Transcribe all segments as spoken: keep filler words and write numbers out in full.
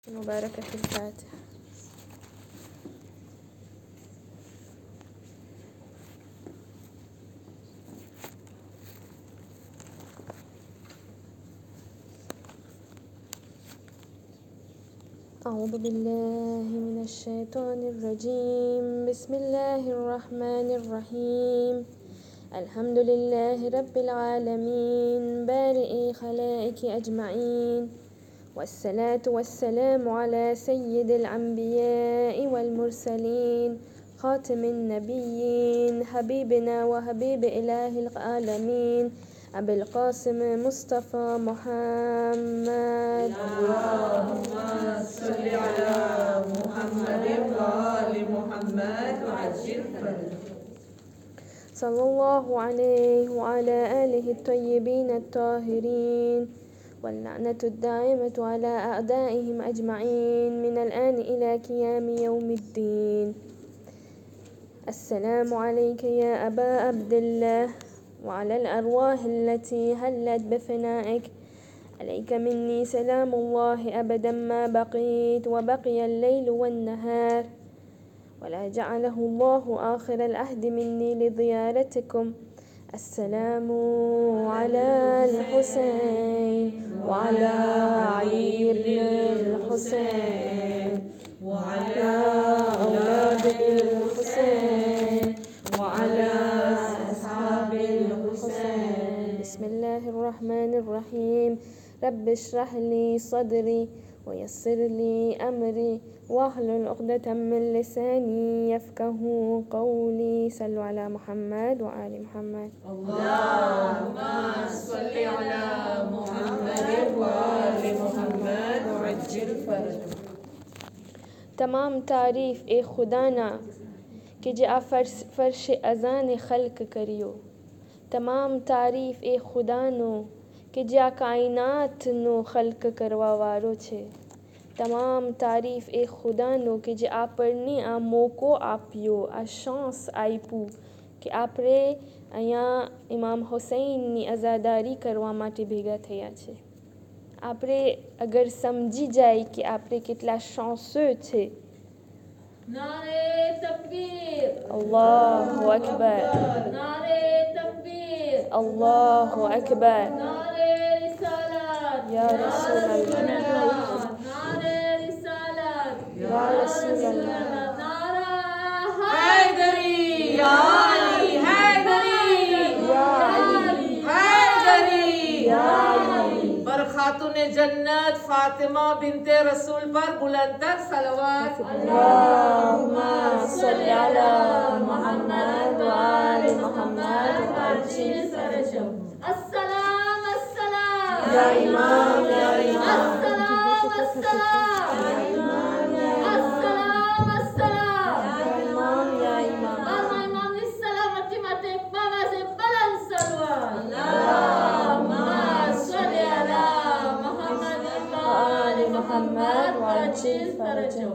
المباركة في الفاتحة. أعوذ بالله من الشيطان الرجيم. بسم الله الرحمن الرحيم. الحمد لله رب العالمين بارئ خلائق أجمعين، والصلاة والسلام على سيد الأنبياء والمرسلين خاتم النبيين حبيبنا وحبيب إله العالمين أبي القاسم مصطفى محمد. اللهم صل على محمد وآل محمد وعجل فرجه. صلى الله عليه وعلى آله الطيبين الطاهرين، واللعنة الدائمة على أعدائهم أجمعين من الآن إلى قيام يوم الدين. السلام عليك يا أبا عبد الله، وعلى الأرواح التي هلت بفنائك. عليك مني سلام الله أبدا ما بقيت وبقي الليل والنهار، ولا جعله الله آخر العهد مني لزيارتكم. السلام على الحسين وعلى علي بن الحسين وعلى أولاد الحسين وعلى أصحاب الحسين. بسم الله الرحمن الرحيم. رب اشرح لي صدري ويسر لي أمري واحلل عقدة من لساني يفقه قولي. صلوا على محمد وآل محمد. اللهم صل على محمد وآل محمد وعجل فرجه. तमाम तारीफ़ ए खुदा ना कि जे आ फर्श फर्श अज़ान खल्क करियो। तमाम तारीफ़ ए खुदा नो कि जे आ कायनात नो खल्क करवा वारो छे। तमाम तारीफ़ ए खुदा नो कि जे આપણને આ મોકો આપ્યો, આ શાન્સ આપ્યું કે આપણે અહીંયા ઇમામ હુસૈનની અઝાદારી કરવા માટે ભેગા થયા છે. આપણે અગર સમજી જાય કે આપણે કેટલા શાન્સeux છે. नारे तकबीर, અલ્લાહુ અકબર, नारे तकबीर, અલ્લાહુ અકબર. नारे रिसालत, या रसूल अल्लाह, नारे रिसालत, या रसूल अल्लाह. नारा हैदरी, या अली हैदरी, या अली, हैदरी, या अली. पर खातूने जन्नत फातिमा बिनते रसूल पर बुलंदतर सलवात. अल्लाहुम्मा सल्ली अला मुहम्मद व आलि मुहम्मद व अज्जिल फरजहु. अस्सलाम अस्सलाम या इमाम, या इमाम, अस्सलाम अस्सलाम या इमाम, या अस्सलाम अस्सलाम इमाम, या इमाम. Mama imam ni salamati mate mama se balan salwa. Allahumma salli ala Muhammad wa ali Muhammad wa ajil farajahu.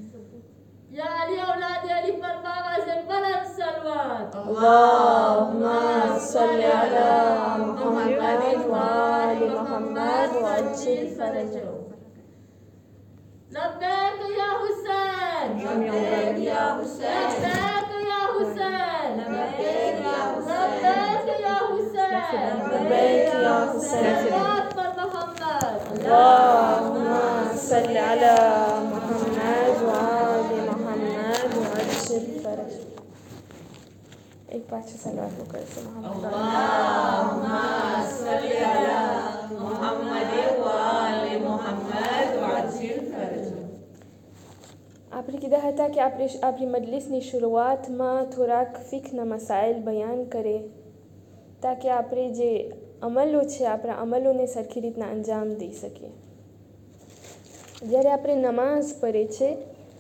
Ya ali aulad ali par mama se balan salwa. Allahumma salli ala Muhammad wa ali Muhammad wa ajil farajahu. Labbaik ya Hussein, Labbaik ya Hussein, labbaik ya Hussein, labbaik ya Hussein, labbaik ya Hussein, labbaik ya Hussein. Salawat par Muhammad. Allahumma salli ala Muhammad wa ali Muhammad wa ajil farajahu. एक बार से सलवात को कर से Mohammad. Allahumma salli ala Muhammad wa ali Muhammad wa ajil farajahu. આપણે કીધા હતા કે આપણે આપણી મજલિસની શરૂઆતમાં થોડાક ફિકના મસાઇલ બયાન કરે તાકે આપણે જે અમલો છે આપણા અમલોને સરખી રીતના અંજામ દઈ શકીએ. જ્યારે આપણે નમાઝ પઢે છે,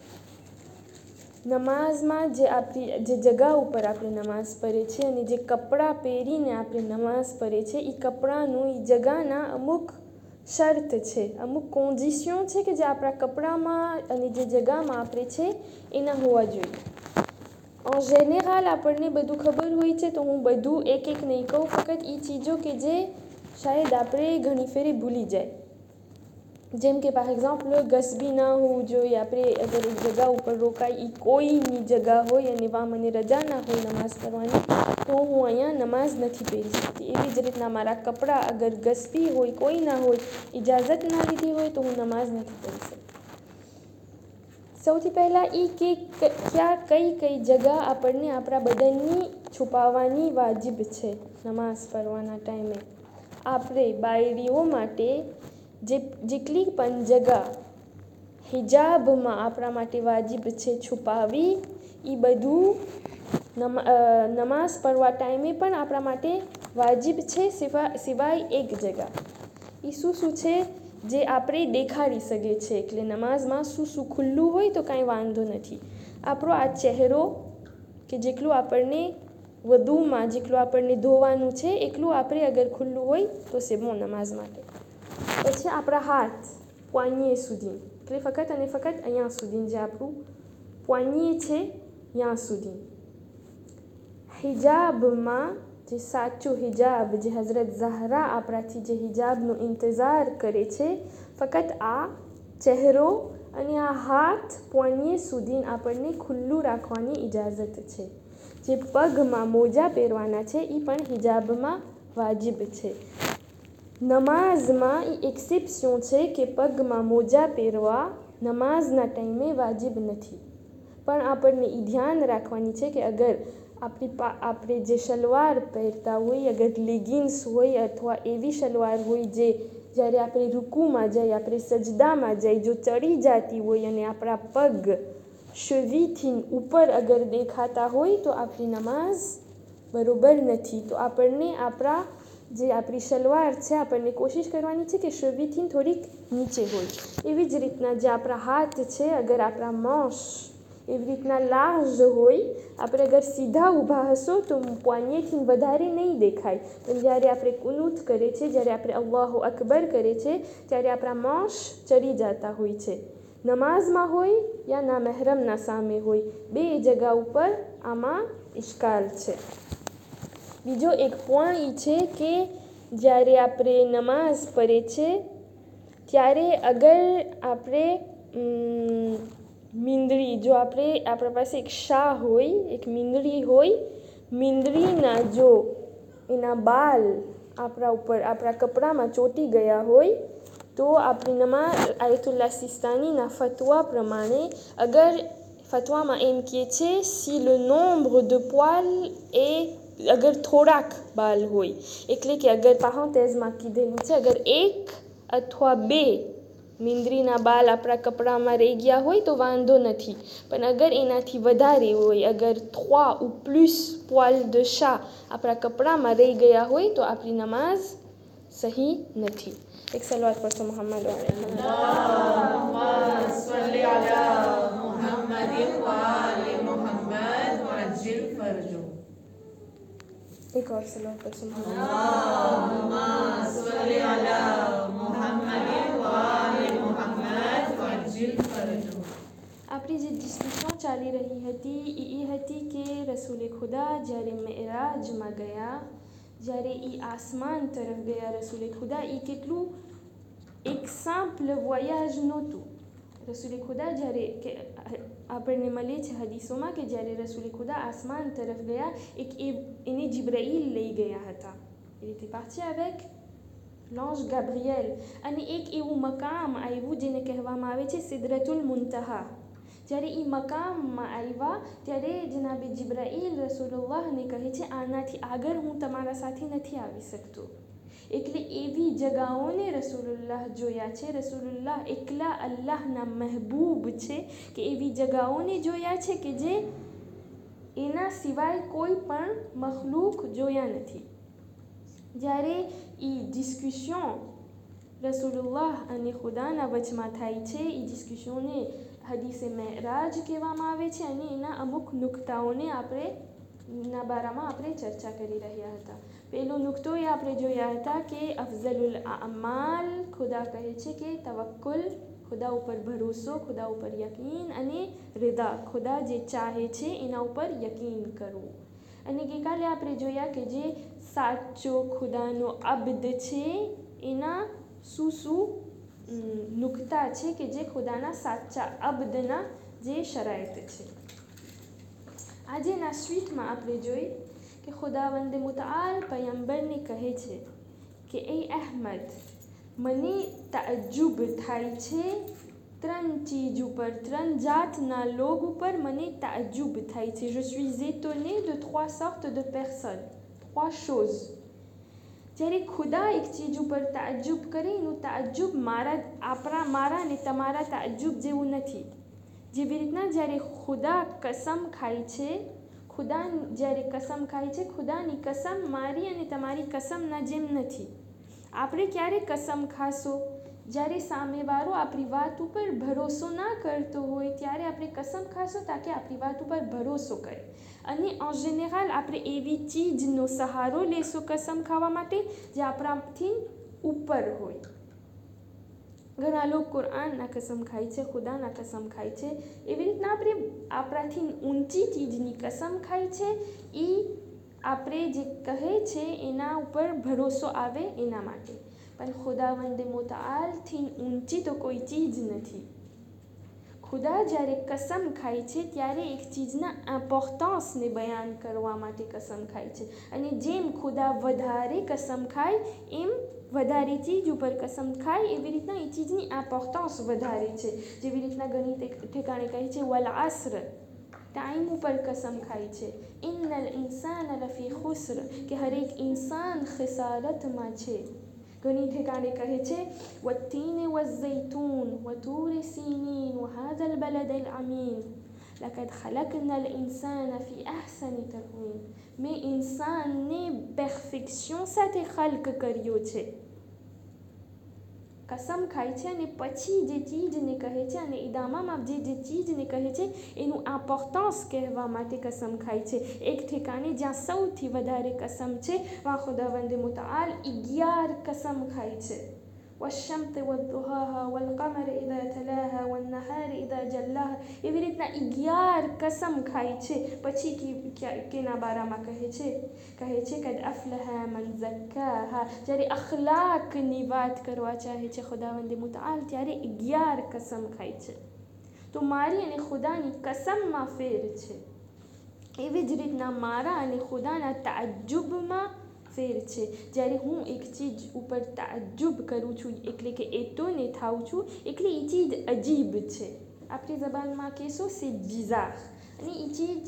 નમાઝમાં જે આપણી જે જગા ઉપર આપણે નમાઝ પઢે છે અને જે કપડાં પહેરીને આપણે નમાઝ પઢે છે, એ કપડાનું એ જગાના અમુક શરત છે, અમુક કોન્ડિશન છે કે જે આપણા કપડામાં અને જે જગામાં આપણે છે એના હોવા જોઈએ. En général આપણને બધું ખબર હોય છે, તો હું બધું એક એક નહીં કહું, ફક્ત એ ચીજો કે જે શાયદ આપણે ઘણી ફેરી ભૂલી જાય. જેમ કે પાર એક્ઝામ્પલ ગસબી ના હોવું જોઈએ. આપણે અગર એક જગા ઉપર રોકાય એ કોઈની જગા હોય અને વા મને રજા ના હોય નમાઝ પઢવાની, તો હું અહીંયા નમાઝ નથી પઢી શકતી. એવી જ રીતના મારા કપડાં અગર ગસબી હોય, કોઈ ના હોય, ઇજાઝત ના લીધી હોય તો હું નમાઝ નથી પઢી શકતી. સૌથી પહેલાં એ કે ક્યાં કઈ કઈ જગા આપણને આપણા બદનની છુપાવવાની વાજિબ છે નમાઝ પઢવાના ટાઈમે. આપણે બાયરીઓ માટે જે જેટલી પણ જગા હિજાબમાં આપણા માટે વાજિબ છે છુપાવી, એ બધું નમાઝ પઢવા ટાઈમે પણ આપણા માટે વાજિબ છે, સિવાય સિવાય એક જગા. એ શું શું છે જે આપણે દેખાડી શકીએ છીએ. એટલે નમાઝમાં શું શું ખુલ્લું હોય તો કાંઈ વાંધો નથી. આપણો આ ચહેરો કે જેટલું આપણને વધુમાં જેટલું આપણને ધોવાનું છે એટલું આપણે અગર ખુલ્લું હોય તો સેમો નમાઝ માટે. પછી આપણા હાથ પોઈન્યે સુધી, એટલે ફક્ત અને ફક્ત અહીંયા સુધી, જે આપણું પોઈન્યે છે ત્યાં સુધી. હિજાબમાં જે સાચું હિજાબ, જે હઝરત ઝહરા આપણાથી જે હિજાબનો ઇંતજાર કરે છે, ફક્ત આ ચહેરો અને આ હાથ પોઈન્યે સુધી આપણને ખુલ્લું રાખવાની ઇજાઝત છે. જે પગમાં મોજા પહેરવાના છે એ પણ હિજાબમાં વાજિબ છે. નમાઝમાં એ એક્સેપ્શન છે કે પગમાં મોજા પહેરવા નમાઝના ટાઈમે વાજિબ નથી. પણ આપણને એ ધ્યાન રાખવાની છે કે અગર આપણી પા આપણે જે સલવાર પહેરતા હોય, અગર લેગિન્સ હોય અથવા એવી સલવાર હોય જે જ્યારે આપણે રૂકુમાં જઈ, આપણે સજદામાં જઈ જો ચડી જતી હોય અને આપણા પગ શરીરથી ઉપર અગર દેખાતા હોય તો આપણી નમાઝ બરોબર નથી. તો આપણને આપણા જે આપણી સલવાર છે આપણને કોશિશ કરવાની છે કે શરીરથી થોડીક નીચે હોય. એવી જ રીતના જે આપણા હાથ છે, અગર આપણા મોશ એવી રીતના લાર્જ હોય, આપણે અગર સીધા ઊભા હશો તો પોઈન્યેથી વધારે નહીં દેખાય. પણ જ્યારે આપણે કુનૂત કરે છે, જ્યારે આપણે અલ્લાહુ અકબર કરે છે, ત્યારે આપણા મોશ ચડી જતા હોય છે. નમાઝમાં હોય યા ના મહેરમના સામે હોય, બે જગા ઉપર આમાં ઇશ્કાલ છે. બીજો એક પોઈન્ટ છે કે જ્યારે આપણે નમાઝ પઢે છે ત્યારે અગર આપણે મીંદડી, જો આપણે આપણા પાસે એક શાહ હોય, એક મીંદડી હોય, મીંદડીના જો એના બાલ આપણા ઉપર આપણા કપડામાં ચોંટી ગયા હોય તો આપણી નમાઝ આયતુલ્લાહ સિસ્તાનીના ફતવા પ્રમાણે, અગર ફતવામાં એમ કહે છે સી લે નોમ્bre de poils એ અગર થોડાક બાલ હોય, એટલે કે અગર પારેન્થેસિસમાં કીધેલું છે અગર એક અથવા બે મીંદડીના બાલ આપણા કપડામાં રહી ગયા હોય તો વાંધો નથી. પણ અગર એનાથી વધારે હોય, અગર trois ou plus poils de chat આપણા કપડામાં રહી ગયા હોય તો આપણી નમાઝ સહી નથી. એક સલવાત પડશો મોહમ્મદ એક और सलात પડશો આપણી જે ડિસ્કશન ચાલી રહી હતી એ એ હતી કે રસૂલે ખુદા જ્યારે મેરાજમાં ગયા, જ્યારે એ આસમાન તરફ ગયા રસૂલે ખુદા, એ કેટલું એક સિમ્પલ વોયાજ નહોતું. રસૂલે ખુદા જ્યારે કે આપણને મળે છે હદીસોમાં કે જ્યારે રસૂલે ખુદા આસમાન તરફ ગયા, એક એ એને જિબ્રાઈલ લઈ ગયા હતા. Il était parti avec l'ange Gabriel. અને એક એવું મકામ આવ્યું જેને કહેવામાં આવે છે સિદરતુલ મુન્તહા. જ્યારે એ મકામમાં આવ્યા ત્યારે જનાબે જિબ્રાઈલ રસૂલુલ્લાહને કહે છે આનાથી આગળ હું તમારા સાથે નથી આવી શકતો. એટલે એવી જગાઓને રસૂલુલ્લાહ જોયા છે. રસૂલુલ્લાહ એકલા અલ્લાહના મહેબૂબ છે કે એવી જગાઓને જોયા છે કે જે એના સિવાય કોઈ પણ મખલૂક જોયા નથી. જ્યારે એ ડિસ્કશન રસૂલુલ્લાહ અને ખુદાના વચમાં થાય છે, એ ડિસ્કશનને હદીસે મેરાજ કહેવામાં આવે છે અને એના અમુક નુક્તાઓને આપણે ના બારામાં આપણે ચર્ચા કરી રહ્યા હતા. પહેલો નુક્તો એ આપણે જોયા હતા કે અફઝલુલ આમાલ, ખુદા કહે છે કે તવક્કુલ, ખુદા ઉપર ભરોસો, ખુદા ઉપર યકીન, અને રિદા, ખુદા જે ચાહે છે એના ઉપર યકીન કરવું. અને ગઈકાલે આપણે જોયા કે જે સાચો ખુદાનો અબ્દ છે એના શું શું નુકતા છે કે જે ખુદાના સાચા અબ્દના જે શરાયત છે. આજેના સ્વીટમાં આપણે જોઈ કે ખુદાવંદ મુતઆલ પયંબરને કહે છે કે એ અહેમદ, મને તાજ્જુબ થાય છે ત્રણ ચીજ ઉપર, ત્રણ જાતના લોગ ઉપર મને તાજ્જુબ થાય છે. Je suis étonné de trois sortes de personnes, trois choses. જ્યારે ખુદા એક ચીજ ઉપર તાજ્જુબ કરે એનું તાજ્જુબ મારા આપણા મારા ને તમારા તાજ્જુબ જેવું નથી. જેવી રીતના જ્યારે ખુદા કસમ ખાય છે, ખુદા જ્યારે કસમ ખાય છે, ખુદાની કસમ મારી અને તમારી કસમના જેમ નથી. આપણે ક્યારે કસમ ખાશો? જ્યારે સામેવાળો આપણી વાત ઉપર ભરોસો ના કરતો હોય ત્યારે આપણે કસમ ખાશો તાકે આપણી વાત ઉપર ભરોસો કરે. અને en général આપણે એવી ચીજનો સહારો લેશો કસમ ખાવા માટે જે આપણાથી ઉપર હોય. ઘણા લોકો કુરાનના કસમ ખાય છે, ખુદાના કસમ ખાય છે. એવી રીતના આપણે આપણાથી ઊંચી ચીજની કસમ ખાય છે. એ આપણે જે કહે છે એના ઉપર ભરોસો આવે એના માટે. પણ ખુદાવંદ મુતઆલથી ઊંચી તો કોઈ ચીજ નથી. ખુદા જ્યારે કસમ ખાય છે ત્યારે એક ચીજના ઇમ્પોર્ટન્સને બયાન કરવા માટે કસમ ખાય છે. અને જેમ ખુદા વધારે કસમ ખાય એમ વધારે ચીજ ઉપર કસમ ખાય એવી રીતના એ ચીજની ઇમ્પોર્ટન્સ વધારે છે. જેવી રીતના ઘણી ઠેકાણે કહે છે વલ અસ્ર, ટાઈમ ઉપર કસમ ખાય છે. ઇન્નલ ઇન્સાન લફી ખુસ્ર, કે હરેક ઇન્સાન ખિસારતમાં છે. ઘણી ઠેકાણે કહે છે વત્તીન વઝૈતૂન વતૂર સિનીન વહાદલ બલદલ અમીન લકદ ખલકનલ ઇન્સાન ફી અહસની તકવીમ. મેં ઇન્સાનને પરફેક્શન સાથે ખલ્ક કર્યો છે. કસમ ખાય છે અને પછી જે ચીજને કહે છે અને ઇદામામાં જે જે ચીજને કહે છે એનું ઇમ્પોર્ટન્સ કહેવા માટે કસમ ખાય છે. એક ઠેકાણે જ્યાં સૌથી વધારે કસમ છે વहाँ ખુદાવંદ મુતઆલ અગિયાર કસમ ખાય છે. والشمس والضحاها والقمر إذا تلاها والنهار إذا جلاها. એવી રીતના અગિયાર કસમ ખાય છે. પછી કેના બારામાં કહે છે કહે છે કદ અફલહા મન ઝક્કાહા. જ્યારે અખલાકની વાત કરવા ચાહે છે ખુદાવંદ મુતઆલ ત્યારે અગિયાર કસમ ખાય છે. તો મારી અને ખુદાની કસમમાં ફેર છે. એવી જ રીતના મારા અને ખુદાના તાજ્જુબમાં ફેર છે. જ્યારે હું એક ચીજ ઉપર તાજ્જુબ કરું છું એટલે કે એતોને થાઉં છું એટલે એ ચીજ અજીબ છે. આપણી જબાનમાં કહેશો સે બીઝાર, અને એ ચીજ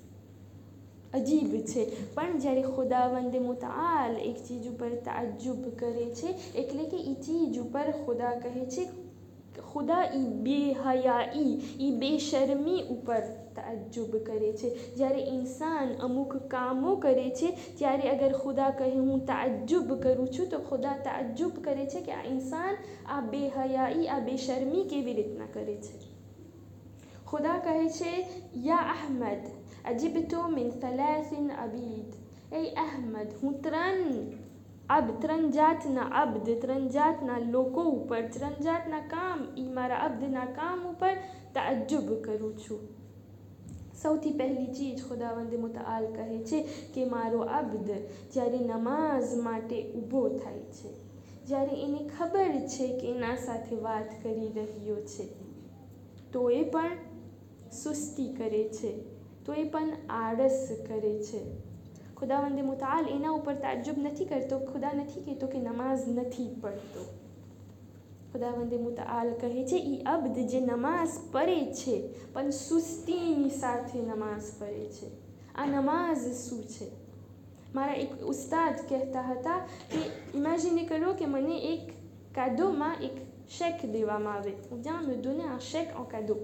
અજીબ છે. પણ જ્યારે ખુદાવંદ મુતઆલ એક ચીજ ઉપર તાજ્જુબ કરે છે એટલે કે એ ચીજ ઉપર ખુદા કહે છે ખુદા ઈ બેહયાઈ ઈ બેશરમી ઉપર તાજ્જુબ કરે છે. જ્યારે ઇન્સાન અમુક કામો કરે છે ત્યારે અગર ખુદા કહે હું તાજ્જુબ કરું છું તો ખુદા તાજ્જુબ કરે છે કે આ ઇન્સાન આ બેહયાઈ આ બેશરમી કેવી રીતના કરે છે. ખુદા કહે છે યા અહમદ અજીબતો મિન થલાથિન અબીદ. એ અહમદ, હું ત્રણ અબ ત્રણ જાતના અબ્દ ત્રણ જાતના લોકો ઉપર ત્રણ જાતના કામ એ મારા અબ્દના કામ ઉપર તાજ્જુબ કરું છું. સૌથી પહેલી ચીજ ખુદાવંદ મુતઆલ કહે છે કે મારો અબ્દ જ્યારે નમાઝ માટે ઊભો થાય છે, જ્યારે એને ખબર છે કે એના સાથે વાત કરી રહ્યો છે તો એ પણ સુસ્તી કરે છે, તો એ પણ આળસ કરે છે. ખુદાવંદ મુતઆલ એના ઉપર તાજ્જુબ નથી કરતો. ખુદા નથી કહેતો કે નમાઝ નથી પડતો. ખુદાવંદ મુતઆલ કહે છે એ અબ્દ જે નમાઝ પડે છે પણ સુસ્તીની સાથે નમાઝ પડે છે. આ નમાઝ શું છે? મારા એક ઉસ્તાદ કહેતા હતા કે ઇમેજિન કરો કે મને એક કાદોમાં એક શેક દેવામાં આવે. જ્યાં me donner un chèque en cadeau.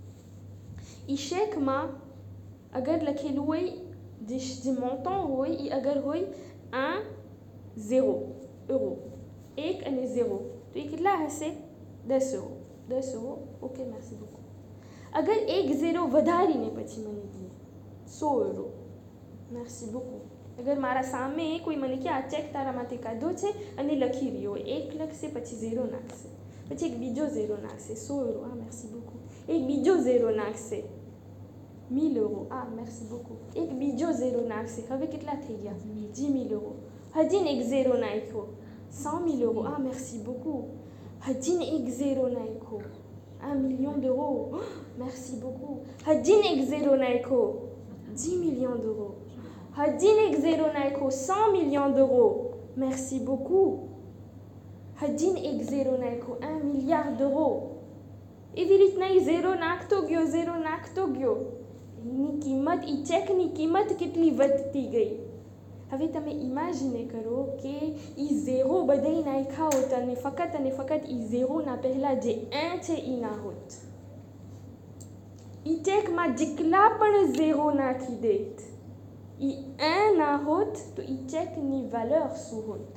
એ શેકમાં અગર લખેલું હોય જે જે મોન્ટન્ટ હોય એ અગર હોય un zéro euro, એક અને ઝીરો, તો એ કેટલા હશે? દસ euro. દસ euro. Okay, merci beaucoup. અગર એક ઝીરો વધારીને પછી મને દે સો euro. merci beaucoup. અગર મારા સામે કોઈ મને કે આ ચેક તારા માટે કાઢો છે અને લખી રહ્યો હોય, એક લખશે પછી ઝીરો નાખશે, પછી એક બીજો ઝીરો નાખશે સો euro. આ merci beaucoup. એક બીજો ઝીરો નાખશે mille euro. આ merci beaucoup. એક બીજો ઝીરો નાખશે, હવે કેટલા થઈ ગયા? જી mille euro. હજી એક ઝીરો નાખ્યો cent mille euro. આ merci beaucoup. હજીને એક ઝેરો નાખ્યો. Un million d'euros. Oh, merci beaucoup. હજીને એક ઝેરો નાખ્યો. dix millions d'euros. હજીને એક ઝેરો નાખ્યો. cent millions d'euros. Merci beaucoup. હજીને એક ઝેરો નાખ્યો. un milliard d'euros. એવી રીતના એ ઝેરો નાખતો ગયો ઝેરો નાખતો ગયો એની કિંમત એ ચેકની કિંમત કેટલી વધતી ગઈ. હવે તમે ઇમેજિને કરો કે એ ઝેરો બધાય નાખ્યા હોત અને ફક્ત અને ફક્ત એ ઝેરોના પહેલાં જે એ છે એ ના હોત. એ ચેકમાં જેટલા પણ ઝેરો નાખી દેત એ એ ના હોત તો એ ચેકની વેલ્યુ શું હોત?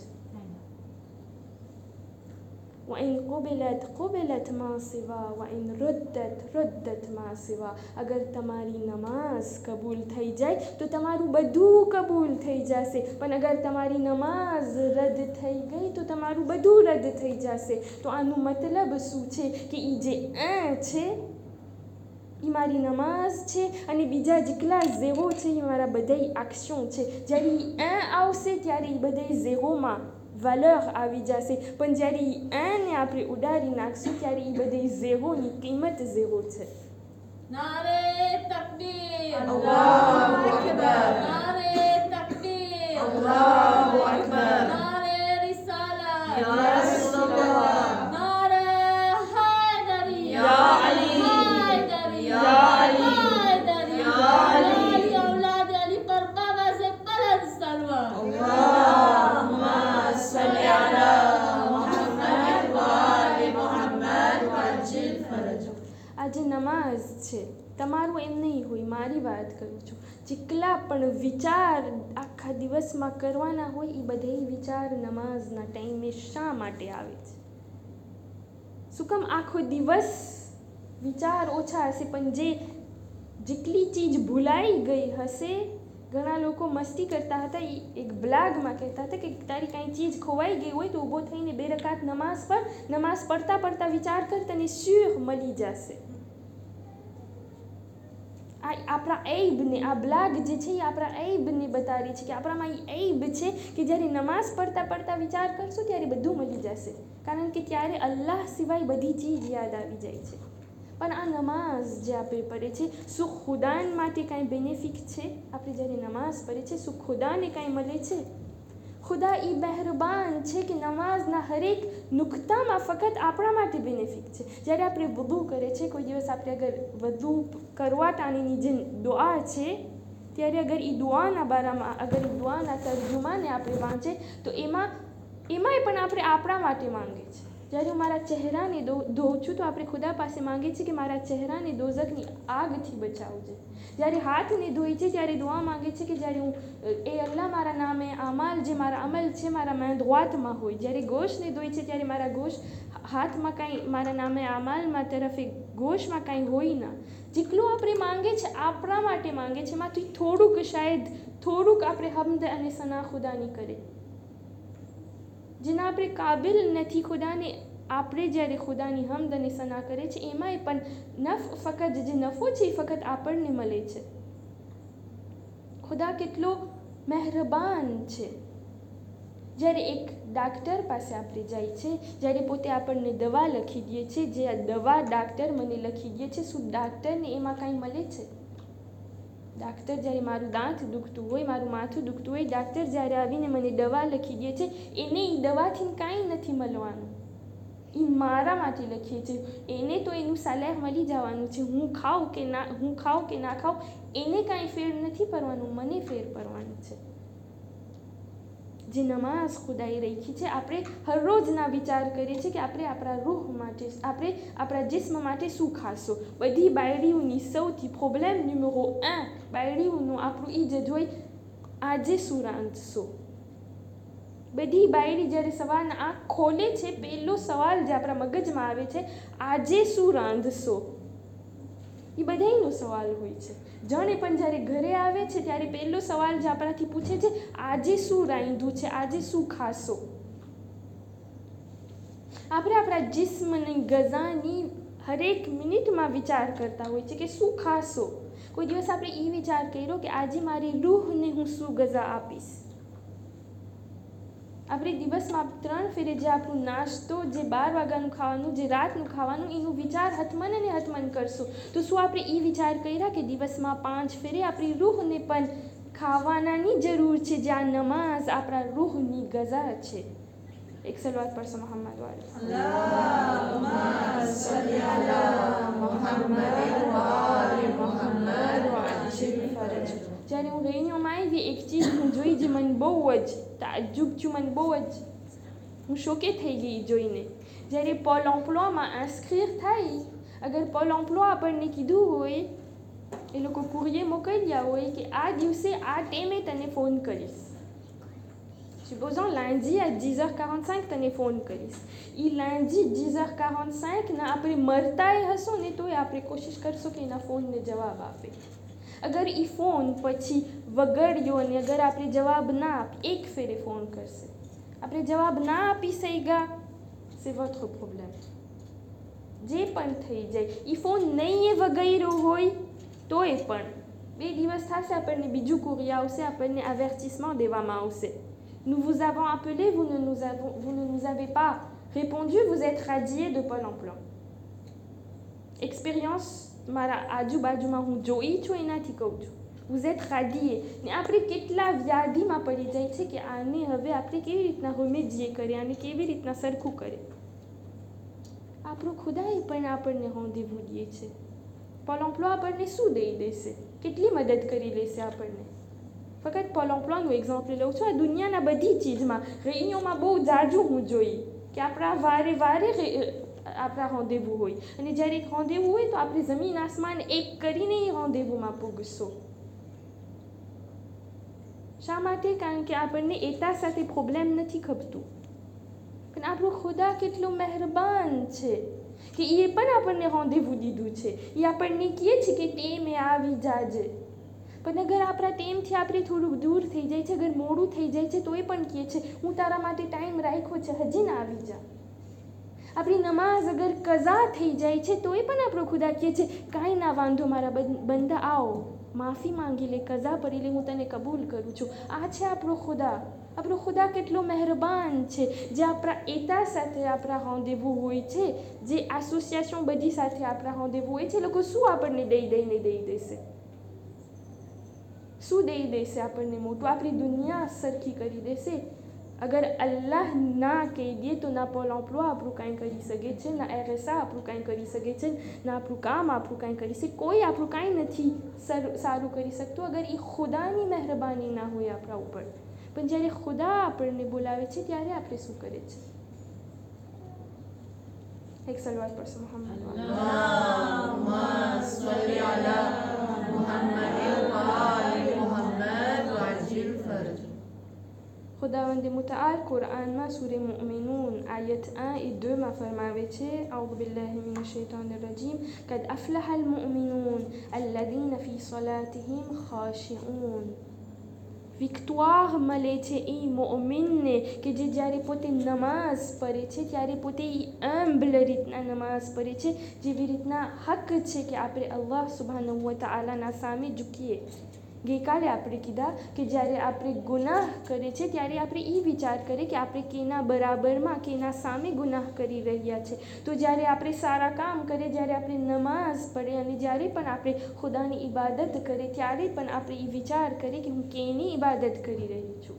وإن قبلت قبلت ما سوا وإن ردت ردت ما سوا. અગર તમારી નમાઝ કબૂલ થઈ જાય તો તમારું બધું કબૂલ થઈ જશે, પણ અગર તમારી નમાઝ રદ થઈ ગઈ તો તમારું બધું રદ થઈ જશે. તો આનું મતલબ શું છે કે એ જે એ છે એ મારી નમાઝ છે અને બીજા જેટલા ઝેરો છે એ મારા બધા એક્શન છે. જ્યારે એ આવશે ત્યારે એ બધા ઝેરોમાં વેલ્યુ આવી જશે, પણ જ્યારે એને આપણે ઉડાડી નાખશું ત્યારે એ બધી ઝેરોની કિંમત ઝેરો છે. નારે તકબીર, અલ્લાહુ અકબર, નારે તકબીર, અલ્લાહુ અકબર, નારે રિસાલત, યા રસૂલલ્લાહ, નારે હાયદરી, યા અલી, હાયદરી, યા અલી, હાયદરી, યા અલી, અલી औलाद अली पर बाबा से बुलंद सलवा. अल्लाहुम्मा सल्ली अला मुहम्मद व आलि मुहम्मद वअज्जिल फरजहु. આજે નમાઝ છે તમારું એમ નહીં હોય, મારી વાત કરું છું. જેટલા પણ વિચાર આખા દિવસમાં કરવાના હોય એ બધા વિચાર નમાઝના ટાઈમે શા માટે આવે છે? શું કામ? આખો દિવસ વિચાર ઓછા હશે પણ જે જેટલી ચીજ ભૂલાઈ ગઈ હશે. ઘણા લોકો મસ્તી કરતા હતા, એ એક બ્લાગમાં કહેતા હતા કે તારી કાંઈ ચીજ ખોવાઈ ગઈ હોય તો ઊભો થઈને બે રકાત નમાઝ પર નમાઝ પડતા પડતા વિચાર કર તને શ્યોર મળી જશે. આ આપણા ઐબને આ બ્લાગ જે છે એ આપણા ઐબને બતાવે છે કે આપણામાં એ ઐબ છે કે જ્યારે નમાઝ પડતા પડતા વિચાર કરશું ત્યારે બધું મળી જશે, કારણ કે ત્યારે અલ્લાહ સિવાય બધી ચીજ યાદ આવી જાય છે. પણ આ નમાઝ જે આપણે પડે છે શું ખુદાન માટે કાંઈ બેનિફિટ છે? આપણે જ્યારે નમાઝ પડે છે શું ખુદાને કાંઈ મળે છે? ખુદા એ મહેરબાન છે કે નમાઝના હરેક નુક્તામાં ફક્ત આપણા માટે બેનિફિટ છે. જ્યારે આપણે વદુ કરે છે, કોઈ દિવસ આપણે અગર વદુ કરવા ટાણીની જે દુઆ છે ત્યારે અગર એ દુઆના બારામાં અગર એ દુઆના તર્જુમાને આપણે વાંચે તો એમાં એમાંય પણ આપણે આપણા માટે માંગે છે. જ્યારે હું મારા ચહેરાને ધોઉં છું તો આપણે ખુદા પાસે માંગીએ છીએ કે મારા ચહેરાને દોઝખની આગથી બચાવજે. જ્યારે હાથને ધોઈ છે ત્યારે દુઆ માંગે છે કે જ્યારે હું એ અલ્લાહ મારા નામે અમાલ જે મારા અમલ છે મારા મેંદવાતમાં હોય. જ્યારે ગોશને ધોઈ છે ત્યારે મારા ગોશ હાથમાં કાંઈ મારા નામે અમાલમાં તરફે ગોશમાં કાંઈ હોય ના. જેટલું આપણે માંગે છે આપણા માટે માંગે છે, એમાંથી થોડુંક શાયદ થોડુંક આપણે હમદ અને સના ખુદાની કરે જેના આપણે કાબિલ નથી. ખુદાને આપણે જ્યારે ખુદાની હમદ અને સના કરે છે એમાંય પણ નફ ફક્ત જે નફો છે એ ફક્ત આપણને મળે છે. ખુદા કેટલો મહેરબાન છે. જ્યારે એક ડાક્ટર પાસે આપણે જાય છે, જ્યારે પોતે આપણને દવા લખી દે છે, જે આ દવા ડાક્ટર મને લખી દે છે, શું ડાક્ટરને એમાં કાંઈ મળે છે? ડાક્ટર જ્યારે મારું દાંત દુખતું હોય, મારું માથું દુખતું હોય, ડાક્ટર જ્યારે આવીને મને દવા લખી દે છે એને એ દવાથી કાંઈ નથી મળવાનું. એ મારા માટે લખીએ છે. એને તો એનું સલાહ મળી જવાનું છે. હું ખાઉં કે ના હું ખાઉં કે ના ખાઉં એને કાંઈ ફેર નથી પડવાનું, મને ફેર પડવાનું છે. જે નમાઝ ખુદાએ રાખી છે, આપણે હરરોજના વિચાર કરીએ છીએ કે આપણે આપણા રૂહ માટે આપણે આપણા જિસ્મ માટે શું ખાશું. બધી બાયડીઓની સૌથી પ્રોબ્લેમ નંબર એક બાયડીઓનું આપણું એ જ હોય આજે શું રાંધશો. બધી બાયડી જ્યારે સવારના આંખ ખોલે છે પહેલો સવાલ જે આપણા મગજમાં આવે છે આજે શું રાંધશો. એ બધાયનો સવાલ હોય છે. જણે પણ જ્યારે ઘરે આવે છે ત્યારે પહેલો સવાલ જે આપણાથી પૂછે છે આજે શું રાંધ્યું છે, આજે શું ખાશો. આપણે આપણા જિસ્મની ગઝાની હરેક મિનિટમાં વિચાર કરતા હોય છે કે શું ખાશો. કોઈ દિવસ આપણે એ વિચાર કર્યો કે આજે મારી રૂહને હું શું ગઝા આપીશ. આપણે દિવસમાં ત્રણ ફેરે જે આપણું નાસ્તો, જે બાર વાગ્યાનું ખાવાનું, જે રાતનું ખાવાનું, એનું વિચાર હથમન અને હથમન કરશું તો શું આપણે એ વિચાર કર્યા કે દિવસમાં પાંચ ફેરે આપણી રૂહને પણ ખાવાનાની જરૂર છે, જે આ નમાઝ આપણા રૂહની ગઝા છે. એક સલવાત પડશો મોહમ્મદ વાળા. અલ્લાહુમ્મા સલ્લી અલા મુહમ્મદ વ આલી મુહમ્મદ વ અજિલ ફરજ. જ્યારે હું રેડિયોમાં આવી એક ચીજ હું જોઈ જે મને બહુ જ તાજુબ છું, મને બહુ જ હું શોકે થઈ ગઈ જોઈને. જ્યારે પોલ એમ્પ્લોયમાં ઇન્સ્ક્રીર થાય, અગર પોલ એમ્પ્લોય આપણને કીધું હોય, એ લોકો કુરિયર મોકલ્યા હોય કે આ દિવસે આ ટાઈમે તને ફોન કરીશ, supposons lundi à dix heures quarante-cinq તને ફોન કરીશ, એ lundi dix heures quarante-cinq ના આપણે મરતાય હશું ને તોય આપણે કોશિશ કરશું કે એના ફોનને જવાબ આપે. અગર એ ફોન પછી વગડ્યો અને અગર આપણે જવાબ ના આપી, એક ફેરે ફોન કરશે, આપણે જવાબ ના આપી સઈગા, c'est votre problème. જે પણ થઈ જાય, એ ફોન નહીં એ વગડ્યો હોય તોય પણ બે દિવસ થશે આપણને બીજું courrier આવશે, આપણને avertissement દેવામાં આવશે. Nous vous avons appelé, vous ne nous, avons, vous ne nous avez pas répondu, vous êtes radié de Pôle emploi. Expérience મારા આજુબાજુમાં હું જોઈ છું એનાથી કહું છું, vous êtes radié. ને આપણે કેટલા વ્યાધિમાં પડી જાય છે કે આને હવે આપણે કેવી રીતના હોમેજીએ કરીએ, આને કેવી રીતના સરખું કરે. આપણું ખુદાએ પણ આપણને હોંદેવું દે છે. પોલ એમ્પ્લોય આપણને શું દઈ દેશે, કેટલી મદદ કરી લેશે આપણને. ફક્ત પોલ એમ્પ્લોયનું એક્ઝામ્પલ લઉં છું. આ દુનિયાના બધી ચીજમાં રેડિયોમાં બહુ જાજુ હું જોઈ કે આપણા વારે વારે આપણા હોંદેવું હોય, અને જ્યારે એક હોંદેવું હોય તો આપણે જમીન આસમાન એક કરીને એ હોંદેવુંમાં પૂગશો. શા માટે? કારણ કે આપણને એતા સાથે પ્રોબ્લેમ નથી ખપતું, પણ આપણો ખુદા કેટલો મહેરબાન છે કે એ પણ આપણને હોંદેવું દીધું છે. એ આપણને કહે છે કે ટેમે આવી જાજે, પણ અગર આપણા ટેમથી આપણે થોડુંક દૂર થઈ જાય છે, અગર મોડું થઈ જાય છે તોય પણ કહે છે હું તારા માટે ટાઈમ રાખ્યો છે, હજી ના આવી જા. આપણી નમાઝ અગર કઝા થઈ જાય છે તોય પણ આપણો ખુદા કહે છે કાંઈ ના વાંધો મારા બંદા, આવો માફી માંગી લે, કઝા પડી લે, હું તને કબૂલ કરું છું. આ છે આપણો ખુદા. આપણો ખુદા કેટલો મહેરબાન છે, જે આપણા એતા સાથે આપણા હોંદેવું હોય છે, જે એસોસિએશન બધી સાથે આપણા હોંદેવું હોય છે, લોકો શું આપણને દઈ દઈને દઈ દેશે, શું દઈ દેશે આપણને મોટું, આપણી દુનિયા સરખી કરી દેશે. અગર અલ્લાહ ના કહી દે તો ના પોલ એમ્પ્લોય આપણું કાંઈ કરી શકે છે, ના એરએસઆ આપણું કાંઈ કરી શકે છે, ના આપણું કામ આપણું કાંઈ કરી શકે, કોઈ આપણું કાંઈ નથી સારું કરી શકતું અગર એ ખુદાની મહેરબાની ના હોય આપણા ઉપર. પણ જ્યારે ખુદા આપણને બોલાવે છે ત્યારે આપણે શું કરે છે? એક સલવાત પડશો મોહમ્મદ. અલ્લાહુમ્મા સલ્લી અલા મુહમ્મદ વ આલી મુહમ્મદ વ અજિલ ફરજ. ખુદાવંદ મુતઆલ કુરાનમાં સૂરે મુમિનૂન આયત un et deux માં ફરમાવે છે, અઉઝુ બિલ્લાહિ મિનશ શૈતાનિર રજીમ, કદ અફલહલ મુમિનૂન અલ્લઝીના ફી સલાતિહિમ ખાશિഊન. વિક્ટોર મળે છે એ મોમિનને કે જે જ્યારે પોતે નમાઝ પઢે છે ત્યારે પોતે એ હમ્બલ રીતના નમાઝ પઢે છે, જેવી રીતના હક છે કે આપણે અલ્લાહ સુબ્હાનહુ વ તઆલાના સામે ઝૂકીએ. ગઈકાલે આપણે કીધા કે જ્યારે આપણે ગુનાહ કરે છે ત્યારે આપણે એ વિચાર કરીએ કે આપણે કેના બરાબરમાં, કેના સામે ગુનાહ કરી રહ્યા છે. તો જ્યારે આપણે સારા કામ કરીએ, જ્યારે આપણે નમાઝ પઢીએ અને જ્યારે પણ આપણે ખુદાની ઇબાદત કરીએ ત્યારે પણ આપણે એ વિચાર કરીએ કે હું કેની ઇબાદત કરી રહી છું.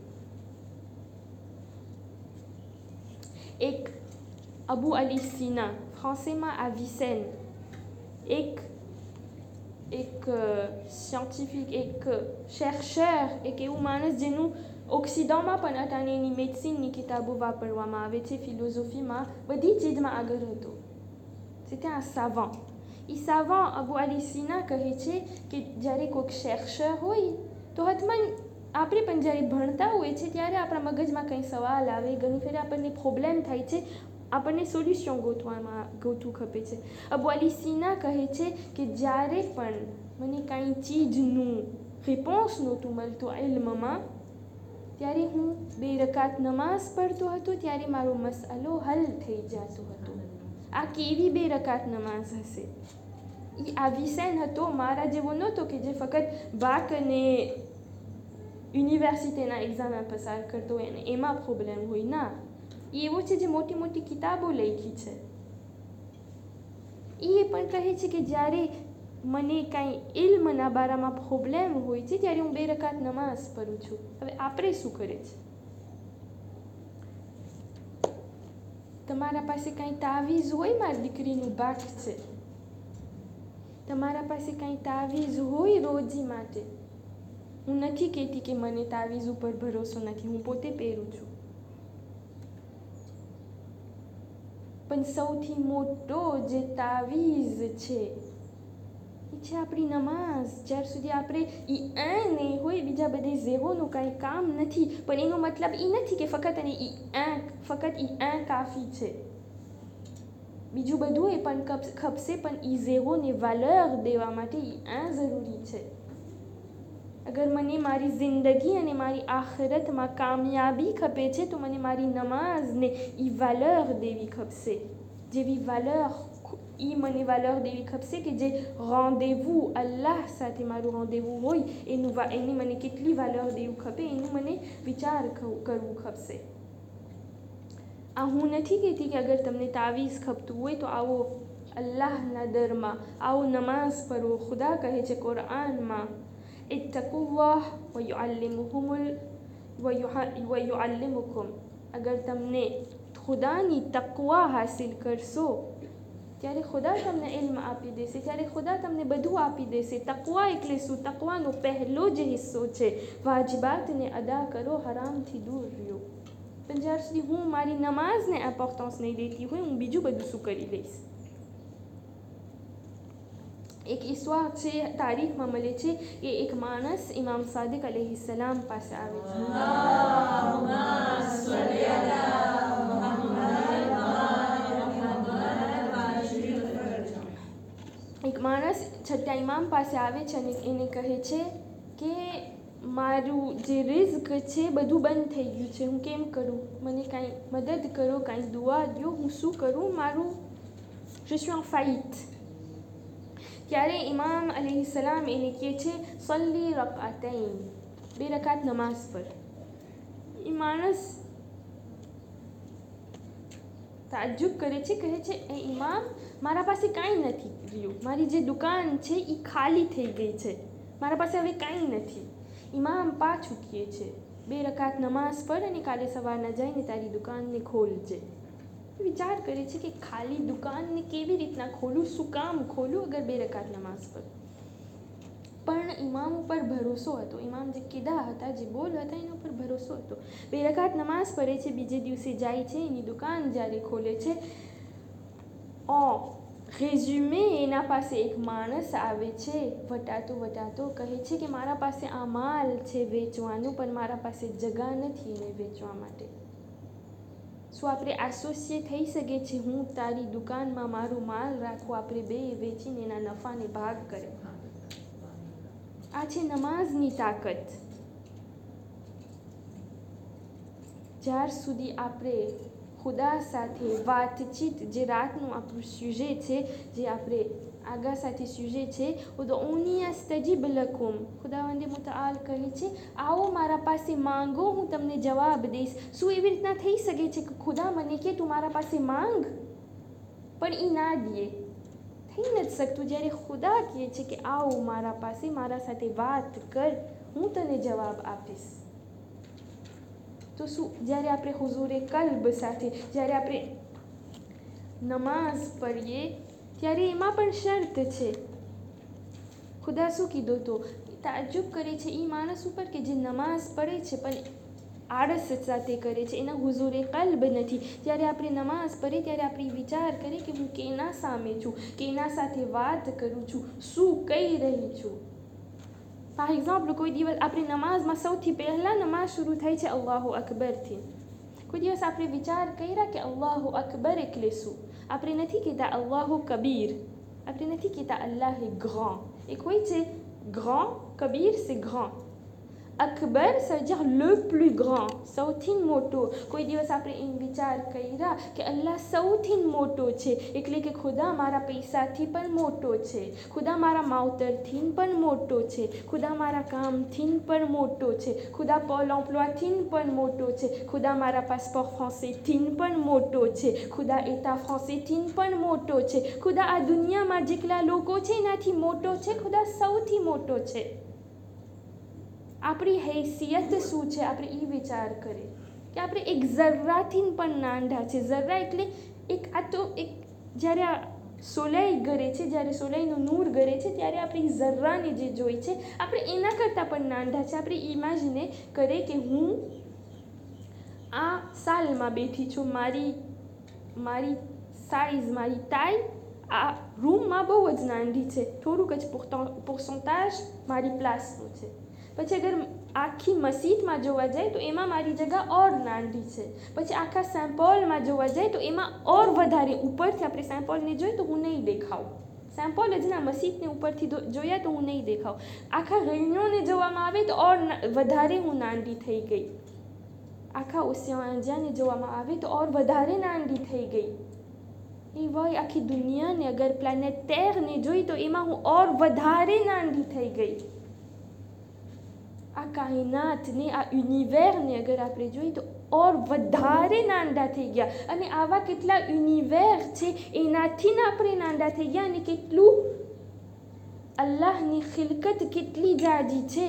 એક અબુ અલી સીના, ફ્રાન્સમાં અવિસેન, એક એક સાયન્ટિફિક, એક શેરશેર, એક એવું માણસ જેનું ઓક્સિડન્ટમાં પણ અટાણે એની મેડિસિનની કિતાબો વાપરવામાં આવે છે, ફિલોસોફીમાં બધી ચીજમાં આગળ હતો. c'était un savant. એ savant અબુ અલી સીના કહે છે કે જ્યારે કોઈક શેરશેર હોય તો હતમન આપણે પણ જ્યારે ભણતા હોય છે ત્યારે આપણા મગજમાં કંઈ સવાલ આવે, ઘણી ફેર આપણને પ્રોબ્લેમ થાય છે, આપણને સોલ્યુશન ગોતવામાં ગોતવું ખપે છે. અબુ અલી સીના કહે છે કે જ્યારે પણ મને કાંઈ ચીજનું રિપોન્સ નહોતું મળતું ઇલ્મમાં, ત્યારે હું બે રકાત નમાઝ પઢતો હતો, ત્યારે મારો મસલો હલ થઈ જતો હતો. આ કેવી બે રકાત નમાઝ હશે? એ અવિસેન હતો, મારા જેવો નહોતો કે જે ફક્ત બાકને યુનિવર્સિટીના એક્ઝામ પસાર કરતો હોય અને એમાં પ્રોબ્લેમ હોય. ના, એ એવો છે જે મોટી મોટી કિતાબો લખી છે. એ પણ કહે છે કે જ્યારે મને કાંઈ ઇલ્મના બારામાં પ્રોબ્લેમ હોય છે ત્યારે હું બે રકાત નમાઝ પઢું છું. હવે આપણે શું કરે છે? તમારા પાસે કાંઈ તાવીઝ હોય, મારી દીકરીનું બાક છે, તમારા પાસે કાંઈ તાવીઝ હોય રોજી માટે. હું નથી કહેતી કે મને તાવીઝ ઉપર ભરોસો નથી, હું પોતે પહેરું છું, પણ સૌથી મોટો જે તાવીઝ છે એ છે આપણી નમાઝ. જ્યાર સુધી આપણે એ આ નહીં હોય, બીજા બધી ઝેરોનું કાંઈ કામ નથી. પણ એનો મતલબ એ નથી કે ફક્ત અને એ આ ફક્ત એ આ કાફી છે, બીજું બધું એ પણ ખપશે, પણ એ ઝેરોને વાલર દેવા માટે એ આ જરૂરી છે. અગર મને મારી જિંદગી અને મારી આખિરતમાં કામયાબી ખપે છે તો મને મારી નમાઝને એ વાલર દેવી ખપશે. જેવી વાલર એ મને વાલર દેવી ખપશે કે જે રોન્દેવુ અલ્લાહ સાથે મારું રોન્દેવુ હોય એનું એની મને કેટલી વાલર દેવું ખપે એનું મને વિચાર કરવું ખપશે. આ હું નથી કહેતી કે અગર તમને તાવીઝ ખપતું હોય તો આવો અલ્લાહના દરમાં, આવો નમાઝ પઢો. ખુદા કહે છે કુરાનમાં, ઇત્તકુલ્લાહ વ યુઅલ્લિમુહુમુલ વ યુઅલ્લિમુકુમ. અગર તમને ખુદાની તકવા હાસિલ કરશો ત્યારે ખુદા તમને ઇલ્મ આપી દેશે, ત્યારે ખુદા તમને બધું આપી દેશે. તકવા એટલે શું? તકવાનો પહેલો જ હિસ્સો છે વાજિબાતને અદા કરો, હરામથી દૂર રહ્યો. પણ જ્યાર સુધી હું મારી નમાઝને ઇમ્પોર્ટન્સ નહીં દેતી હોય, હું બીજું બધું શું કરી લઈશ? એક ઈસવા છે, તારીખમાં મળે છે કે એક માણસ ઇમામ સાદિક અલૈહિસ્સલામ પાસે આવે છે. એક માણસ છઠ્ઠા ઇમામ પાસે આવે છે અને એને કહે છે કે મારું જે રિઝ્ક છે બધું બંધ થઈ ગયું છે, હું કેમ કરું? મને કાંઈ મદદ કરો, કાંઈ દુઆ દો, હું શું કરું? મારું je suis en faillite. ત્યારે ઇમામ અલૈહિસ્સલામ એને કહે છે સલ્લી રકઆતૈન, બે રકાત નમાઝ પઢ. એ માણસ તાજ્જુબ કરે છે, કહે છે એ ઇમામ મારા પાસે કાંઈ નથી રહ્યું, મારી જે દુકાન છે એ ખાલી થઈ ગઈ છે, મારા પાસે હવે કાંઈ નથી. ઇમામ પાછું કહે છે બે રકાત નમાઝ પઢ અને કાલે સવારના જઈને તારી દુકાનને ખોલજે. વિચાર કરે છે કે ખાલી દુકાનને કેવી રીતના ખોલું, શું કામ ખોલું અગર બે રકાત નમાઝ પઢ. પણ ઇમામ ઉપર ભરોસો હતો, ઇમામ જે કીધા હતા, જે બોલ હતા એના ઉપર ભરોસો હતો. બે રકાત નમાઝ પઢે છે, બીજે દિવસે જાય છે, એની દુકાન જ્યારે ખોલે છે, ઓ રેઝ્યુમે એના પાસે એક માણસ આવે છે, વટાતો વટાતો કહે છે કે મારા પાસે આ માલ છે વેચવાનું, પણ મારા પાસે જગા નથી એને વેચવા માટે. શું આપણે એસોસિએટ થઈ શકે છે? હું તારી દુકાનમાં મારું માલ રાખું, આપણે બે વેચીને એના નફાને ભાગ કરે. આ છે નમાઝની તાકાત. જ્યાર સુધી આપણે ખુદા સાથે વાતચીત, જે રાતનું આપણું સ્યુજે છે, જે આપણે આગા સાથે સ્યુજે છે, ઉદઉની અસ્તજીબ લકુમ, ખુદાવંદે મુતઆલ કહે છે આવો મારા પાસે માંગો, હું તમને જવાબ દઈશ. શું એવી રીતના થઈ શકે છે કે ખુદા મને કે તું મારા પાસે માંગ, પણ એ ના દે? થઈ નથી શકતું. જ્યારે ખુદા કહે છે કે આવો મારા પાસે, મારા સાથે વાત કર, હું તને જવાબ આપીશ. તો શું જ્યારે આપણે હુઝુરે કલ્બ સાથે જ્યારે આપણે નમાઝ પઢીએ ત્યારે એમાં પણ શરત છે. ખુદા શું કીધું? તો તાજ્જુબ કરે છે એ માણસ ઉપર કે જે નમાઝ પઢે છે પણ આળસ સાથે કરે છે, એના હુઝુરે કલ્બ નથી. જ્યારે આપણે નમાઝ પઢીએ ત્યારે આપણે વિચાર કરીએ કે હું કેના સામે છું, કેના સાથે વાત કરું છું, શું કહી રહી છું. ફોર એક્ઝામ્પલ, કોઈ દિવસ આપણે નમાઝમાં સૌથી પહેલાં નમાઝ શરૂ થાય છે અલ્લાહુ અકબરથી. કોઈ દિવસ આપણે વિચાર કર્યા કે અલ્લાહુ અકબર એટલે શું? આપણે નથી કહેતા અલ્લાહુ કબીર, આપણે નથી કહેતા અલ્લાહ ગ્રાન્ડ. એક હોય છે ગ્રાન્ડ, કબીર c'est grand. અકબર, ça veut dire le plus grand, સૌથી મોટો. કોઈ દિવસ આપણે એમ વિચાર કર્યા કે અલ્લાહ સૌથી મોટો છે, એટલે કે ખુદા મારા પૈસાથી પણ મોટો છે, ખુદા મારા માવતરથી પણ મોટો છે, ખુદા મારા કામથી પણ મોટો છે, ખુદા પોલ એમ્પ્લોયથી પણ મોટો છે, ખુદા મારા પાસપોર્ટ ફ્રાન્સેથી પણ મોટો છે, ખુદા એટા ફ્રાન્સેથી પણ મોટો છે, ખુદા આ દુનિયામાં જેટલા લોકો છે એનાથી મોટો છે, ખુદા સૌથી મોટો છે. આપણી હૈસિયત શું છે આપણે એ વિચાર કરીએ કે આપણે એક ઝર્રાથી પણ નાંઢા છે. ઝર્રા એટલે એક આ તો એક જ્યારે આ સોલાઈ ગરે છે, જ્યારે સોલાઈનું નૂર ગરે છે ત્યારે આપણે ઝર્રાને જે જોઈ છે આપણે એના કરતાં પણ નાંઢા છે. આપણે ઇમેજિને કરે કે હું આ સાલમાં બેઠી છું, મારી મારી સાઇઝ મારી તાઈ આ રૂમમાં બહુ જ નાંઢી છે, થોડુંક જ પર્સન્ટેજ મારી પ્લાસનું છે. પછી અગર આખી મસ્જિદમાં જોવા જાય તો એમાં મારી જગ્યા ઓર નાંઢી છે. પછી આખા સેમ્પોલમાં જોવા જાય તો એમાં ઓર વધારે ઉપરથી આપણે સેમ્પોલને જોઈએ તો હું નહીં દેખાઉં, સેમ્પોલ જ ના મસ્જિદને ઉપરથી જોયા તો હું નહીં દેખાઉં. આખા રેણિયોને જોવામાં આવે તો ઓર વધારે હું નાંઢી થઈ ગઈ, આખા ઓસિયાને જોવામાં આવે તો ઓર વધારે નાંઢી થઈ ગઈ. એ હોય આખી દુનિયાને અગર પ્લેનેટ ટેરને જોઈ તો એમાં હું ઓર વધારે નાંઢી થઈ ગઈ. આ કાયનાતને આ યુનિવર્સને અગર આપણે જોઈએ તો ઓર વધારે નાંઢા થઈ ગયા. અને આવા કેટલા યુનિવર્સ છે એનાથી ને આપણે નાંઢા થઈ ગયા. અને કેટલું અલ્લાહની ખિલકત કેટલી જાજી છે,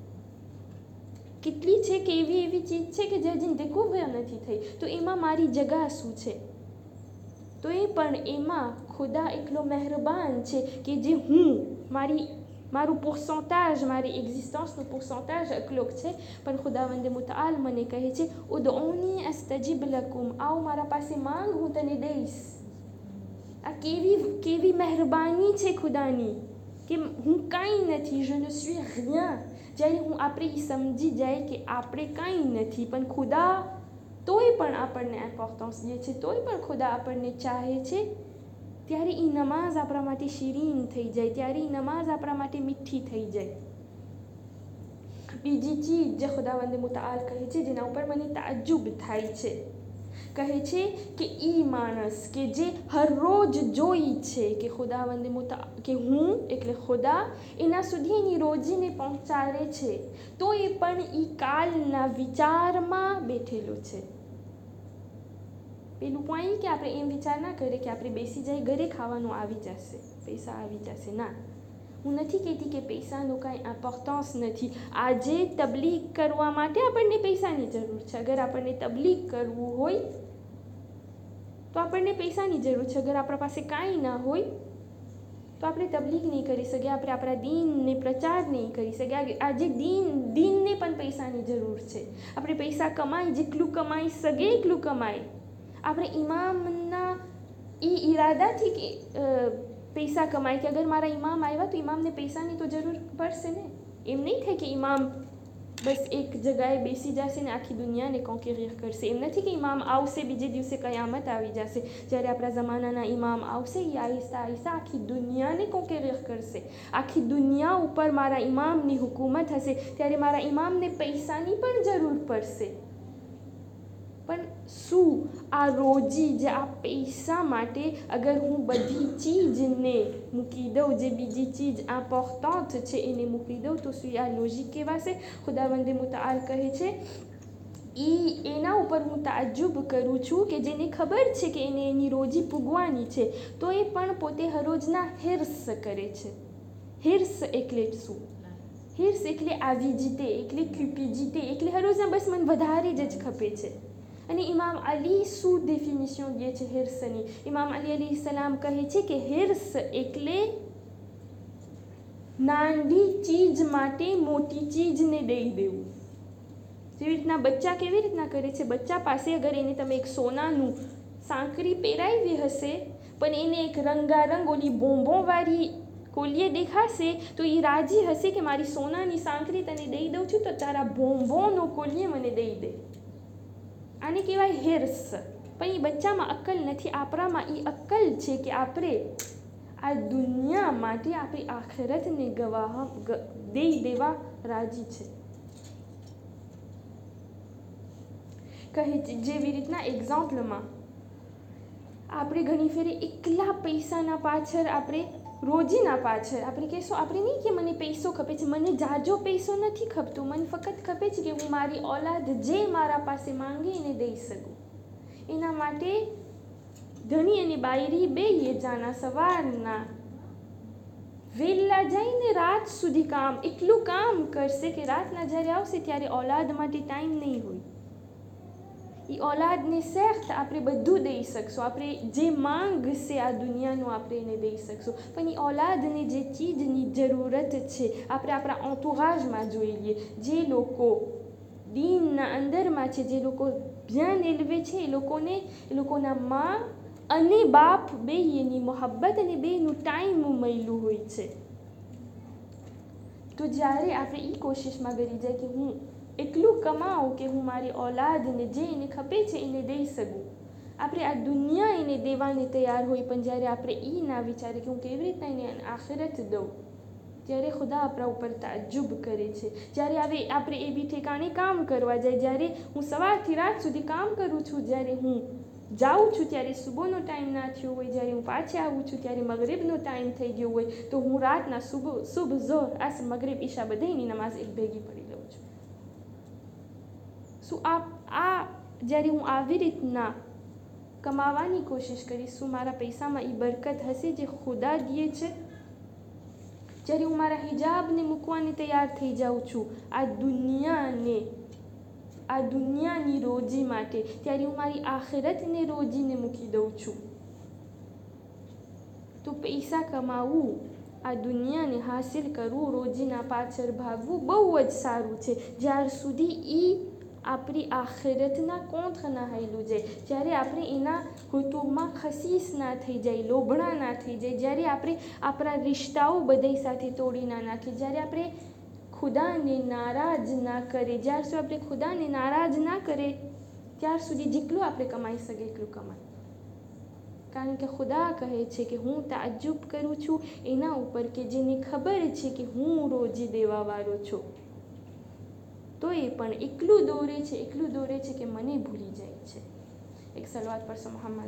કેટલી છે કે એવી એવી ચીજ છે કે જે હજી દેખોવર નથી થઈ. તો એમાં મારી જગા શું છે? તો એ પણ એમાં ખુદા એટલો મહેરબાન છે કે જે હું મારી મારું પર્સન્ટેજ મારી એક્ઝિસ્ટન્સનું પર્સન્ટેજ અકલોક છે, પણ ખુદાવંદ મુતઆલ મને કહે છે ઉદઉની અસ્તજીબ લકુમ, આવો મારા પાસે માંગ હું તને દઈશ. આ કેવી કેવી મહેરબાની છે ખુદાની કે હું કાંઈ નથી, je ne suis rien. જ્યારે હું આપણે સમજી જાય કે આપણે કાંઈ નથી પણ ખુદા તોય પણ આપણને ઇમ્પોર્ટન્સ દે છે, તોય પણ ખુદા આપણને ચાહે છે, ત્યારે એ નમાઝ આપણા માટે શીરીન થઈ જાય, ત્યારે એ નમાઝ આપણા માટે મીઠી થઈ જાય. બીજી ચીજ જે ખુદાવંદ મુતઆલ કહે છે જેના ઉપર મને તાજ્જુબ થાય છે, કહે છે કે ઈ માણસ કે જે હર રોજ જોઈ છે કે ખુદાવંદ મુતઆલ કે હું એટલે ખુદા એના સુધી એની રોજીને પહોંચાડે છે, તો એ પણ એ કાલના વિચારમાં બેઠેલો છે. પેલું પોઈન્ટ કે આપણે એમ વિચાર ના કરીએ કે આપણે બેસી જાય ઘરે ખાવાનું આવી જશે, પૈસા આવી જશે. ના, હું નથી કહેતી કે પૈસાનું કાંઈ ઇમ્પોર્ટન્સ નથી. આજે તબલીગ કરવા માટે આપણને પૈસાની જરૂર છે. અગર આપણને તબલીગ કરવું હોય તો આપણને પૈસાની જરૂર છે. અગર આપણા પાસે કાંઈ ના હોય તો આપણે તબલીગ નહીં કરી શકીએ, આપણે આપણા દીનને પ્રચાર નહીં કરી શકીએ. આજે દીન દીનને પણ પૈસાની જરૂર છે. આપણે પૈસા કમાઈ જેટલું કમાઈ શકે એટલું કમાય. આપણે ઇમામના એ ઈરાદાથી કે પૈસા કમાય કે અગર મારા ઇમામ આવ્યા તો ઇમામને પૈસાની તો જરૂર પડશે ને. એમ નહીં થાય કે ઇમામ બસ એક જગાએ બેસી જશે ને આખી દુનિયાને કોન્કેરિયર કરશે. એમ નથી કે ઇમામ આવશે બીજે દિવસે કયામત આવી જશે. જ્યારે આપણા જમાનાના ઇમામ આવશે એ આહિસ્તા આહિસ્તા આખી દુનિયાને કોન્કેરિયર કરશે. આખી દુનિયા ઉપર મારા ઇમામની હુકૂમત હશે, ત્યારે મારા ઇમામને પૈસાની પણ જરૂર પડશે. પણ શું આ રોજી જે આ પૈસા માટે અગર હું બધી ચીજને મૂકી દઉં, જે બીજી ચીજ ઇમ્પોર્ટન્ટ છે એને મૂકી દઉં, તો શું આ લોજિક કહેવાશે? ખુદાવંદ મુતઆલ કહે છે એ એના ઉપર હું તાજ્જુબ કરું છું કે જેને ખબર છે કે એને એની રોજી પૂગવાની છે, તો એ પણ પોતે હરોજના હિર્સ કરે છે. હિર્સ એટલે શું? હિર્સ એટલે આવિજિતે, એટલે ક્યુપિજિતે, એટલે હરોજના બસ મને વધારે જ ખપે છે. અને ઇમામ અલી શું ડેફિનિશન દે છે હિર્સની? ઇમામ અલી અલી સલામ કહે છે કે હિર્સ એટલે નાની ચીજ માટે મોટી ચીજને દઈ દેવું. જેવી રીતના બચ્ચા કેવી રીતના કરે છે, બચ્ચા પાસે અગર એને તમે એક સોનાનું સાંકળી પહેરાવી હશે પણ એને એક રંગારંગ ઓલી બોમ્બોવાળી કોલીએ દેખાશે તો એ રાજી હશે કે મારી સોનાની સાંકળી તને દઈ દઉં છું તો તારા બોમ્બોનો કોલીએ મને દઈ દે. આને કહેવાય હિર્સ. પણ એ બચ્ચામાં અક્કલ નથી, આપણામાં એ અક્કલ છે કે આપણે આ દુનિયા માટે આપણી આખિરતને ગવાહ દઈ દેવા રાજી છે. કહે જેવી રીતના એક્ઝામ્પલમાં આપણે ઘણી ફેરી એકલા પૈસાના પાછળ આપણે રોજીના પાછળ આપણે કહેશું આપણે નહીં કે મને પૈસો ખપે છે, મને જાજો પૈસો નથી ખપતો, મને ફક્ત ખપે છે કે હું મારી ઓલાદ જે મારા પાસે માંગે એને દઈ શકું. એના માટે ધણી અને બાયરી બે જાના સવારના વહેલા જઈને રાત સુધી કામ એટલું કામ કરશે કે રાતના જ્યારે આવશે ત્યારે ઓલાદ માટે ટાઈમ નહીં હોય. એ ઓલાદને સેખ્ત આપણે બધું દઈ શકશું, આપણે જે માંગશે આ દુનિયાનું આપણે એને દઈ શકશું. પણ એ ઓલાદને જે ચીજની જરૂરત છે આપણે આપણા એન્ટોurageમાં જોઈ લઈએ. જે લોકો દીનના અંદરમાં છે, જે લોકો ધ્યાન એલવે છે, એ લોકોને એ લોકોના માં અને બાપ બે એની મોહબ્બત અને બેનું ટાઈમ મળ્યું હોય છે. તો જ્યારે આપણે એ કોશિશમાં કરી જાય કે હું એટલું કમાઉં કે હું મારી ઓલાદને જે એને ખપે છે એને દઈ શકું, આપણે આ દુનિયા એને દેવાને તૈયાર હોય, પણ જ્યારે આપણે એ ના વિચારે કે હું કેવી રીતના એને આખિરત દઉં, ત્યારે ખુદા આપણા ઉપર તાજ્જુબ કરે છે. જ્યારે હવે આપણે એવી ઠેકાણે કામ કરવા જાય, જ્યારે હું સવારથી રાત સુધી કામ કરું છું, જ્યારે હું જાઉં છું ત્યારે સુબહનો ટાઈમ ના થયો હોય, જ્યારે હું પાછી આવું છું ત્યારે મગરિબનો ટાઈમ થઈ ગયો હોય, તો હું રાતના સુબહ સુબહ ઝોર આસર મગરિબ ઈશા બધાની નમાઝ એક ભેગી પડી લઉં છું. શું આ આ જ્યારે હું આવી રીતના કમાવાની કોશિશ કરીશ, શું મારા પૈસામાં એ બરકત હશે જે ખુદા દે છે? જ્યારે હું મારા હિજાબને મૂકવાને તૈયાર થઈ જાઉં છું આ દુનિયાને આ દુનિયાની રોજી માટે, ત્યારે હું મારી આખિરતને રોજીને મૂકી દઉં છું. તો પૈસા કમાવું, આ દુનિયાને હાસિલ કરવું, રોજીના પાછળ ભાગવું બહુ જ સારું છે, જ્યાર સુધી એ આપણી આખિરતના કોંઠ ના હાયલું જાય, જ્યારે આપણે એના હુતુમાં ખસીસ ના થઈ જાય, લોભણા ના થઈ જાય, જ્યારે આપણે આપણા રિશ્તાઓ બધાય સાથે તોડી ના નાખીએ, જ્યારે આપણે ખુદાને નારાજ ના કરે, જ્યાર સુધી આપણે ખુદાને નારાજ ના કરે ત્યાર સુધી જેટલું આપણે કમાઈ શકીએ એટલું કમાય. કારણ કે ખુદા કહે છે કે હું તાજ્જુબ કરું છું એના ઉપર કે જેને ખબર છે કે હું રોજી દેવાવાળો છું, તો એ પણ એકલું દોરે છે એકલું દોરે છે કે મને ભૂલી જાય છે. એક સલવાત પર મોહમ્મદ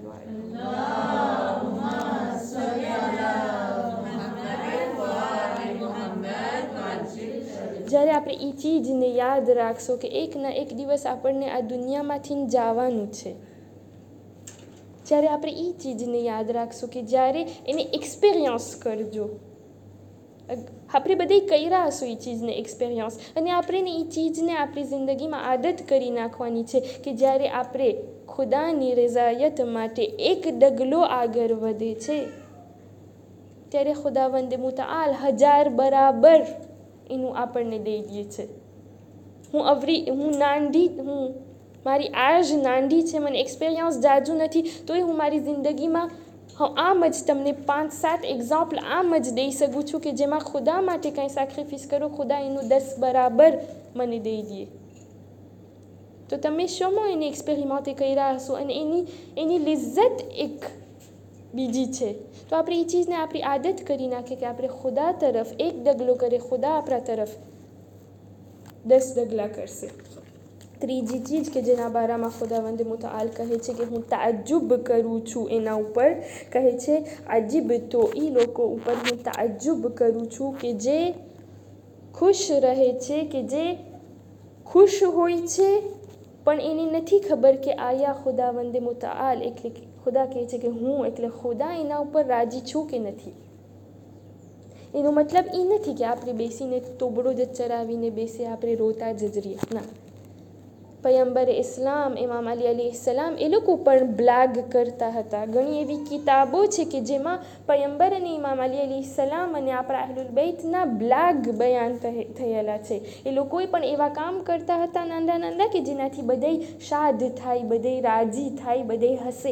જ્યારે આપણે એ ચીજને યાદ રાખશો કે એક ના એક દિવસ આપણને આ દુનિયામાંથી જવાનું છે, જ્યારે આપણે એ ચીજને યાદ રાખશું કે જ્યારે એને એક્સપિરિયન્સ કરજો, આપણે બધે કર્યા હશું એ ચીજને એક્સપિરિયન્સ, અને આપણે એ ચીજને આપણી જિંદગીમાં આદત કરી નાખવાની છે કે જ્યારે આપણે ખુદાની રઝાયત માટે એક ડગલો આગળ વધે છે ત્યારે ખુદાવંદ મુતઆલ હજાર બરાબર એનું આપણને દઈ દે છે. હું અવરી હું નાંડી હું મારી આજ નાંડી છે, મને એક્સપિરિયન્સ જાજુ નથી, તોય હું મારી જિંદગીમાં હું આમ જ તમને પાંચ સાત એક્ઝામ્પલ આમ જ દઈ શકું છું કે જેમાં ખુદા માટે કંઈ સેક્રિફિસ કરો, ખુદા એનું દસ બરાબર મને દઈ દે. તો તમે શોમાં એને એક્સપેરિમેન્ટ કર્યા હશો અને એની એની લિજ્જત એક બીજી છે. તો આપણે એ ચીજને આપણી આદત કરી નાખીએ કે આપણે ખુદા તરફ એક ડગલો કરે, ખુદા આપણા તરફ દસ ડગલા કરશે. ત્રીજી ચીજ કે જેના બારામાં ખુદાવંદ મુતઆલ કહે છે કે હું તાજ્જુબ કરું છું એના ઉપર, કહે છે અજીબ તો એ લોકો ઉપર હું તાજ્જુબ કરું છું કે જે ખુશ રહે છે, કે જે ખુશ હોય છે પણ એને નથી ખબર કે આયા ખુદાવંદ મુતઆલ એટલે ખુદા કહે છે કે હું એટલે ખુદા એના ઉપર રાજી છું કે નથી. એનો મતલબ એ નથી કે આપણે બેસીને તોબડો જ ચરાવીને બેસી આપણે રોતા જ જઈએ, ના. પયંબર ઇસ્લામ ઇમામ અલી અલૈહિસ્સલામ એ લોકો પણ બ્લાગ કરતા હતા. ઘણી એવી કિતાબો છે કે જેમાં પયંબર અને ઇમામ અલી અલૈહિસ્સલામ અને આપણા અહલુલ બૈતના બ્લાગ બયાન થયેલા છે. એ લોકોએ પણ એવા કામ કરતા હતા નાના નાના કે જેનાથી બધાય શાદ થાય, બધાય રાજી થાય, બધાય હસે.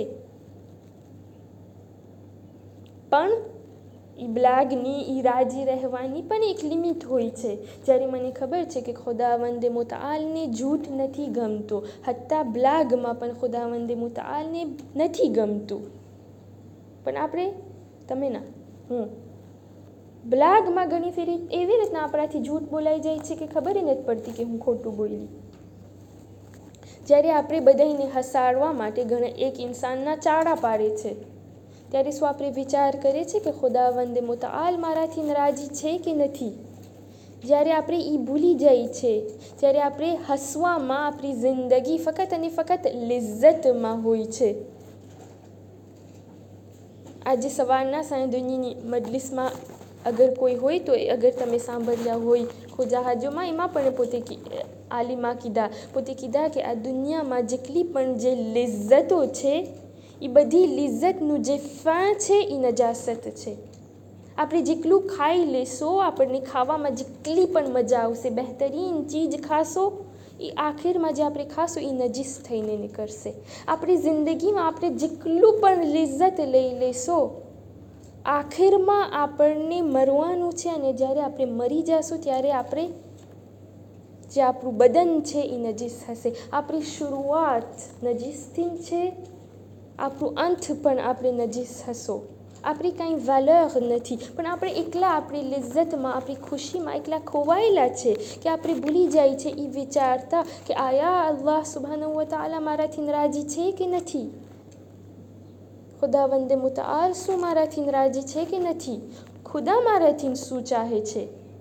પણ એ બ્લાગની એ રાજી રહેવાની પણ એક લિમિટ હોય છે. જ્યારે મને ખબર છે કે ખુદાવંદ મુતઆલને જૂઠ નથી ગમતો, હત્તા બ્લાગમાં પણ ખુદાવંદ મુતઆલને નથી ગમતું, પણ આપણે તમે ના હું બ્લાગમાં ઘણી ફેરી એવી રીતના આપણાથી જૂઠ બોલાઈ જાય છે કે ખબર નથી પડતી કે હું ખોટું બોલી. જ્યારે આપણે બધાને હસાડવા માટે ઘણા એક ઇન્સાનના ચાડા પાડે છે ત્યારે શું આપણે વિચાર કરીએ છીએ કે ખુદાવંદ મુતઆલ મારાથી નારાજી છે કે નથી? જ્યારે આપણે એ ભૂલી જાય છે, ત્યારે આપણે હસવામાં આપણી જિંદગી ફક્ત અને ફક્ત લિજ્જતમાં હોય છે. આજે સવારના સાંજની મજલિસમાં અગર કોઈ હોય તો અગર તમે સાંભળ્યા હોય ખોજાહાજોમાં, એમાં પણ પોતે આલિમા કીધા પોતે કીધા કે આ દુનિયામાં જેટલી પણ જે લિજ્જતો છે એ બધી લિજ્જતનું જે ફા છે એ નજાસત છે. આપણે જેટલું ખાઈ લેશો, આપણને ખાવામાં જેટલી પણ મજા આવશે, બહેતરીન ચીજ ખાશો, એ આખિરમાં જે આપણે ખાશો એ નજીસ થઈને નીકળશે. આપણી જિંદગીમાં આપણે જેટલું પણ લિજ્જત લઈ લેશો, આખિરમાં આપણને મરવાનું છે અને જ્યારે આપણે મરી જશું ત્યારે આપણે જે આપણું બદન છે એ નજીસ હશે. આપણી શરૂઆત નજીસથી છે, આપણું અંત પણ આપણે નજીસ હશો. આપણી કાંઈ વેલ્યુ નથી, પણ આપણે એકલા આપણી લિજ્જતમાં, આપણી ખુશીમાં એકલા ખોવાયેલા છે કે આપણે ભૂલી જાય છે એ વિચારતા કે આયા અલ્લાહ સુબ્હાનહુ વ તઆલા મારાથી નારાજી છે કે નથી? ખુદાવંદ મુતઆલ શું મારાથી નારાજી છે કે નથી? ખુદા મારાથી શું ચાહે છે?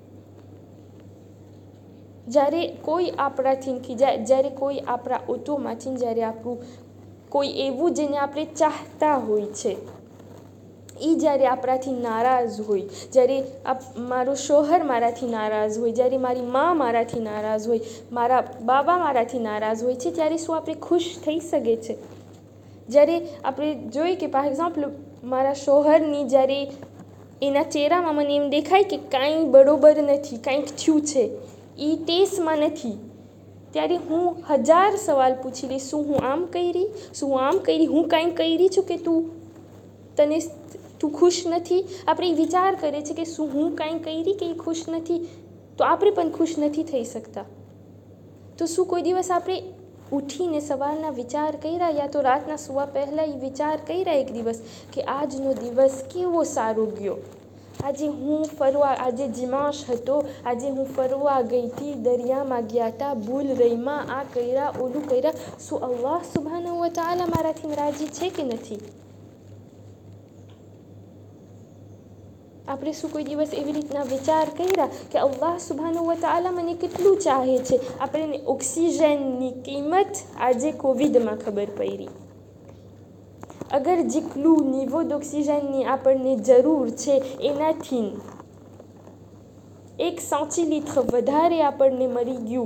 જ્યારે કોઈ આપણાથી ખીજાય, જ્યારે કોઈ આપણા ઓટોમાંથી, જ્યારે આપણું કોઈ એવું જેને આપણે ચાહતા હોય છે એ જ્યારે આપણાથી નારાજ હોય, જ્યારે મારો શોહર મારાથી નારાજ હોય, જ્યારે મારી મા મારાથી નારાજ હોય, મારા બાબા મારાથી નારાજ હોય છે, ત્યારે શું આપણે ખુશ થઈ શકે છે? જ્યારે આપણે જોઈએ કે ફોર એક્ઝામ્પલ મારા શોહરની જ્યારે એના ચહેરામાં મને એમ દેખાય કે કાંઈ બરોબર નથી, કાંઈક થયું છે, એ ટેસ્ટમાં નથી, ત્યારે હું હજાર સવાલ પૂછી લઈશ. શું હું આમ કરી? શું હું આમ કરી? હું કાંઈ કરી છું કે તું તને તું ખુશ નથી? આપણે વિચાર કરીએ છીએ કે શું હું કાંઈ કરી કે એ ખુશ નથી? તો આપણે પણ ખુશ નથી થઈ શકતા. તો શું કોઈ દિવસ આપણે ઉઠીને સવારના વિચાર કર્યા, યા તો રાતના સુવા પહેલાં એ વિચાર કર્યા એક દિવસ કે આજનો દિવસ કેવો સારો ગયો? આજે હું ફરવા, આજે જીમાશ હતો, આજે હું ફરવા ગઈ હતી, દરિયામાં ગયા હતા, ભૂલ રહીમાં આ કર્યા, ઓલું કર્યા. શું અલ્લાહ સુબ્હાનહુ વ તઆલા મારાથી નારાજી છે કે નથી? આપણે શું કોઈ દિવસ એવી રીતના વિચાર કર્યા કે અલ્લાહ સુબ્હાનહુ વ તઆલા મને કેટલું ચાહે છે? આપણને ઓક્સિજનની કિંમત આજે કોવિડમાં ખબર પડી. અગર જેટલું નિવોદ ઓક્સિજનની આપણને જરૂર છે એનાથી એક સેન્ટીલીટર વધારે આપણને મળી ગયું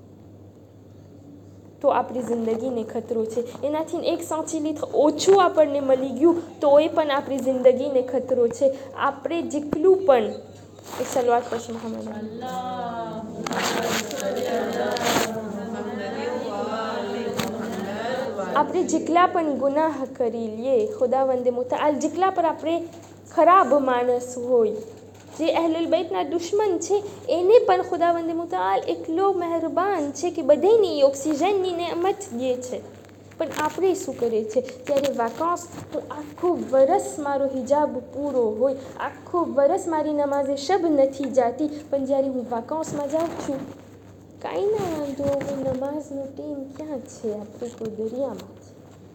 તો આપણી જિંદગીને ખતરો છે. એનાથી એક સેન્ટીલીટર ઓછું આપણને મળી ગયું તોય પણ આપણી જિંદગીને ખતરો છે. આપણે જેટલું પણ એક સલવાત પછી મોહમ્મદ આપણે જેટલા પણ ગુનાહ કરી લઈએ, ખુદાવંદ મુતઆલ જેટલા પર આપણે ખરાબ માણસ હોય, જે અહલુલ બૈતના દુશ્મન છે, એને પણ ખુદાવંદ મુતઆલ એટલો મહેરબાન છે કે બધાને ઓક્સિજનની નેમત દે છે. પણ આપણે શું કરીએ છીએ? ત્યારે વાકાંસ હું આખું વરસ મારો હિજાબ પૂરો હોય, આખું વરસ મારી નમાઝે શબ નથી જાતી, પણ જ્યારે હું વાકાંસમાં જાઉં છું, કાંઈ ના વાંધો, હું નમાઝનો ટાઈમ ક્યાં છે? આપણે કોઈ દરિયામાં છે.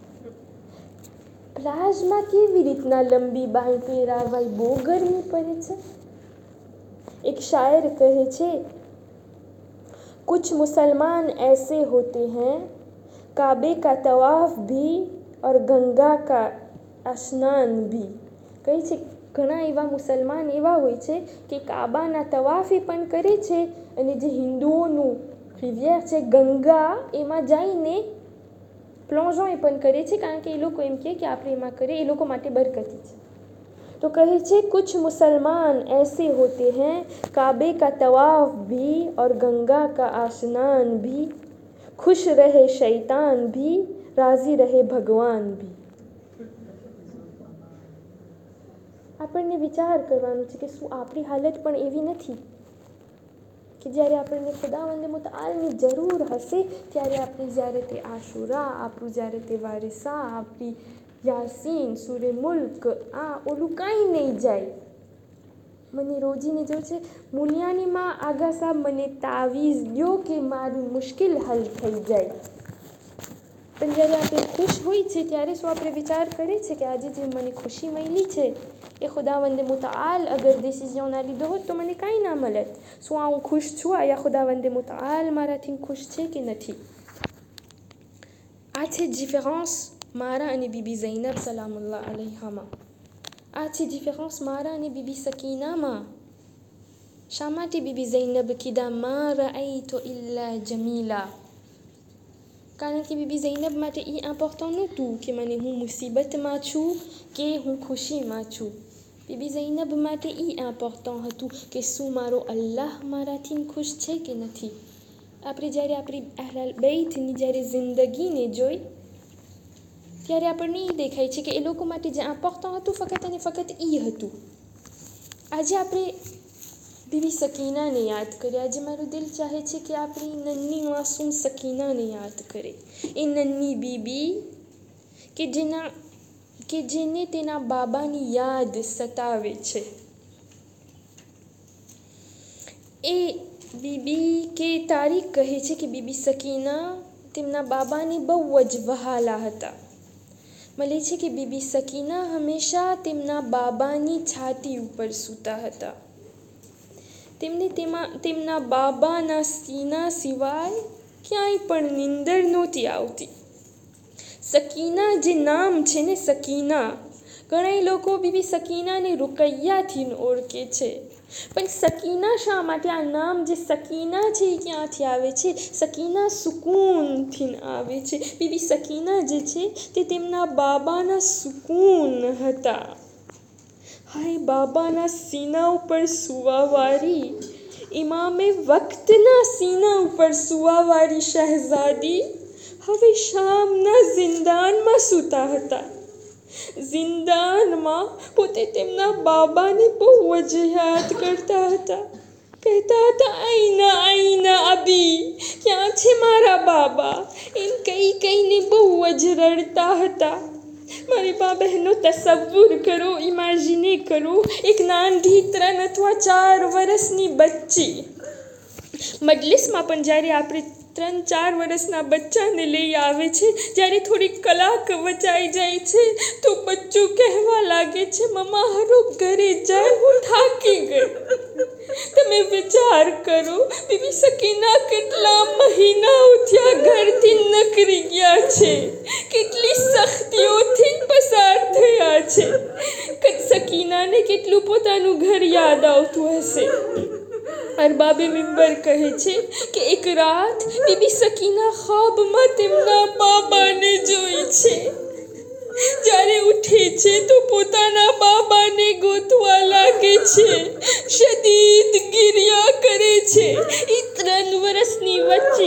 પ્લાઝમાં કેવી રીતના લંબી બાંય પહેરાવાય? બહુ ગરમી પડે છે. एक शायर कहे छे, कुछ मुसलमान ऐसे होते हैं काबे का तवाफ भी और गंगा का स्नान भी. કહે છે ઘણા એવા મુસલમાન એવા હોય છે કે કાબાના તવાફે પણ કરે છે અને જે હિન્દુઓનું રિવિયર છે ગંગા, એમાં જઈને પ્લોઝોય પણ કરે છે, કારણ કે એ લોકો એમ કહે કે આપણે એમાં કરીએ, એ લોકો માટે બરકતી છે. तो कहे छे कुछ मुसलमान ऐसे होते हैं काबे का तवाफ भी और गंगा का स्नान भी, खुश रहे शैतान भी राजी रहे भगवान भी. આપણને વિચાર કરવાનું છે કે શું આપણી હાલત પણ એવી નથી કે જ્યારે આપણને ખુદાવંદ મુતઆલની જરૂર હશે ત્યારે આપણે જ્યારે તે આશુરા, આપણું જ્યારે તે વારિસા, આપણી યાસીન, સૂરે મુલ્ક, આ ઓલું કાંઈ નહીં જાય. મને રોજીને જો છે મુનિયાનીમાં આગા સાહેબ મને તાવીઝ દો કે મારી મુશ્કેલ હલ થઈ જાય. પણ જ્યારે આપણે ખુશ હોય છે ત્યારે શું આપણે વિચાર કરીએ છીએ કે આજે જે મને ખુશી મળી છે એ ખુદાવંદે મુતઆલ અગર ડિસિઝન ના લીધો હોત તો મને કાંઈ ના મળત. શું આ હું ખુશ છું? આયા ખુદાવંદે મુતઆલ મારાથી ખુશ છે કે નથી? આ છે ડિફરન્સ મારા અને બીબી ઝૈનબ સલામુલ્લાહ અલૈહામાં. આ છે ડિફરન્સ મારા અને બીબી સકીનામાં. શા માટે બીબી ઝૈનબ કીધા મા રઆઈતુ ઇલ્લા જમીલા? કારણ કે બીબી ઝૈનબ માટે એ ઇમ્પોર્ટન્ટ નહોતું કે મને હું મુસીબતમાં છું કે હું ખુશીમાં છું. બીબી ઝૈનબ માટે એ ઇમ્પોર્ટન્ટ હતું કે શું મારો અલ્લાહ મારાથી ખુશ છે કે નથી. આપણે જ્યારે આપણી અહલ બૈતની જ્યારે જિંદગીને જોઈ ત્યારે આપણને એ દેખાય છે કે એ લોકો માટે જે ઇમ્પોર્ટન્ટ હતું ફક્ત અને ફક્ત એ હતું. આજે આપણે બીબી સકીનાને યાદ કરીએ. આજે મારું દિલ ચાહે છે કે આપણી નન્ની માસૂમ સકીનાને યાદ કરે. એ નન્ની બીબી કે જેના કે જેને તેના બાબાની યાદ સતાવે છે. એ બીબી કે તારીખ કહે છે કે બીબી સકીના તેમના બાબાને બહુ જ વહાલા હતા. મળે છે કે બીબી સકીના હંમેશા તેમના બાબાની છાતી ઉપર સૂતા હતા. તેમને તેમાં તેમના બાબાના સીના સિવાય ક્યાંય પણ નીંદર નહોતી આવતી. સકીના જે નામ છે ને સકીના, ઘણા લોકો બીબી સકીનાને રૂકૈયાથી ઓળખે છે. પણ સકીના શા માટે આ નામ જે સકીના છે એ ક્યાંથી આવે છે? સકીના સુકૂનથી આવે છે. બીબી સકીના જે છે તે તેમના બાબાના સુકૂન હતા. હાય બાબાના સીના ઉપર સુવાવાળી, ઇમામે વક્તના સીના ઉપર સુવાવાળી શહેઝાદી હવે શામના જિંદાનમાં સૂતા હતા. જિંદાનમાં પોતે તેમના બાબાને બહુ જ યાદ કરતા હતા. કહેતા હતા આઈના આઈના અબી, ક્યાં છે મારા બાબા? એમ કઈ કઈને બહુ જ રડતા હતા. મારી બા બહેનો તસવ્વુર કરો, ઇમેજિને કરો, એક નાની ત્રણ અથવા ચાર વર્ષની બચ્ચી. મજલિસમાં પણ જ્યારે આપણે ત્રણ ચાર વર્ષના બચ્ચાને લઈ આવે છે, જ્યારે થોડી કલાક વચાઈ જાય છે તો બચ્ચું કહેવા લાગે છે મમ્મા હારો ઘરે જાય, હું થાકી ગઈ. તમે વિચાર કરો બીબી સકીના કેટલા મહિનાઓ થયા ઘરથી નકરી ગયા છે, કેટલી સખ્તીઓથી પસાર થયા છે. સકીનાને કેટલું પોતાનું ઘર યાદ આવતું હશે. અરબાબે મિંબર કહે છે કે એક રાત બીબી સકીના ખ્વાબમાં તેમના બાબાને જોઈ છે. જ્યારે ઉઠે છે તો પોતાના બાબાને ગોતવા લાગે છે, શદીદ ગિરિયા કરે છે. એ ત્રણ વર્ષની વચ્ચે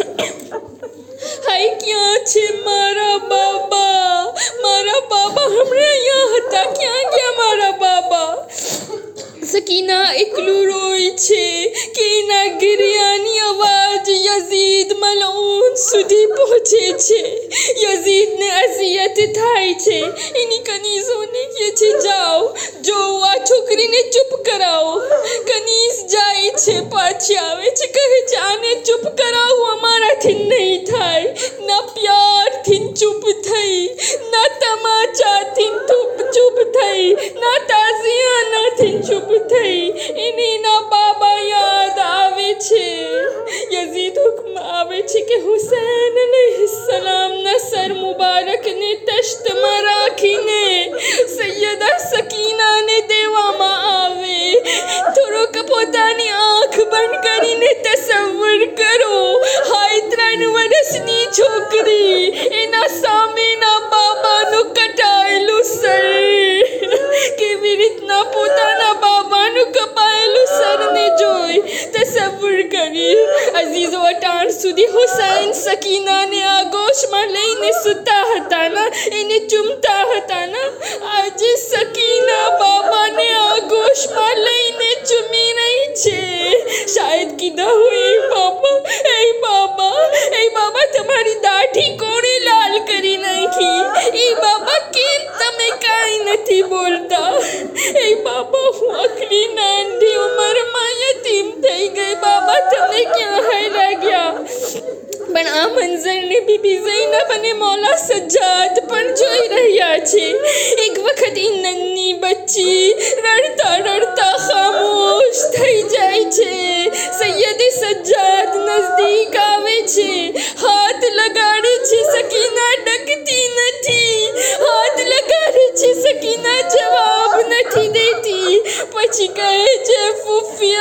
હાય ક્યાં છે મારા બાબા? મારા બાબા હમણાં અહીંયા હતા, ક્યાં ગયા મારા બાબા? સકીના એકલું રોય છે કે એના ગિરિયાની અવાજ યઝીદ મલઉન સુધી પહોંચે છે. યઝીદને અઝિયત થાય છે. એની કનીઝોને કહે છે જાઓ જો આ છોકરીને ચૂપ કરાવો. કનીઝ જાય છે, પાછી આવે છે, કહે છે આને ચૂપ કરાવો, અમારાથી નહીં થાય. ના પ્યારથી ચૂપ થઈ, ના તમાચાથી ચૂપ થઈ, ના તાઝિયાનાથી ચૂપ થઈ. એને એના બાબા યાદ આવે છે. યઝીદ હુક્મ આવે છે કે હુસૈન અલૈહિસ્સલામના સર મુબારકને તશ્તમાં રાખીને સૈયદા સકીનાને દેવામાં આવે. થોડોક પોતાની આંખ બંધ કરીને તસવ્વુર કરો, હાય ત્રણ વર્ષની છોકરી એના સામેના બાબાનું કટાયેલું સર, કેવી રીતના પોતાના બાબાનું કપાયેલું સરને જોઈ તસવ્વુર કરી. અઝીઝો અટાણ સુધી હુસૈન સકીનાને આગોશમાં લઈને સૂતા હતા ને, એને ચૂમતા હતા ને. આજે સકીના બાબાને આગોશમાં લઈને ચૂમી રહી છે. શાયદ કીધા હોય એ બાબા, એ બાબા, એ બાબા તમારી દાઢી કોણે લાલ કરી નાખી? એ બાબા કેમ તમે કાંઈ નથી બોલતા? એ બાબા હું આટલી નાની ઉંમરમાં યતીમ થઈ ગઈ, બાબા તમે ક્યાં હાલ્યા ગયા? પણ આ મંઝરને બીબી ઝૈનબ અને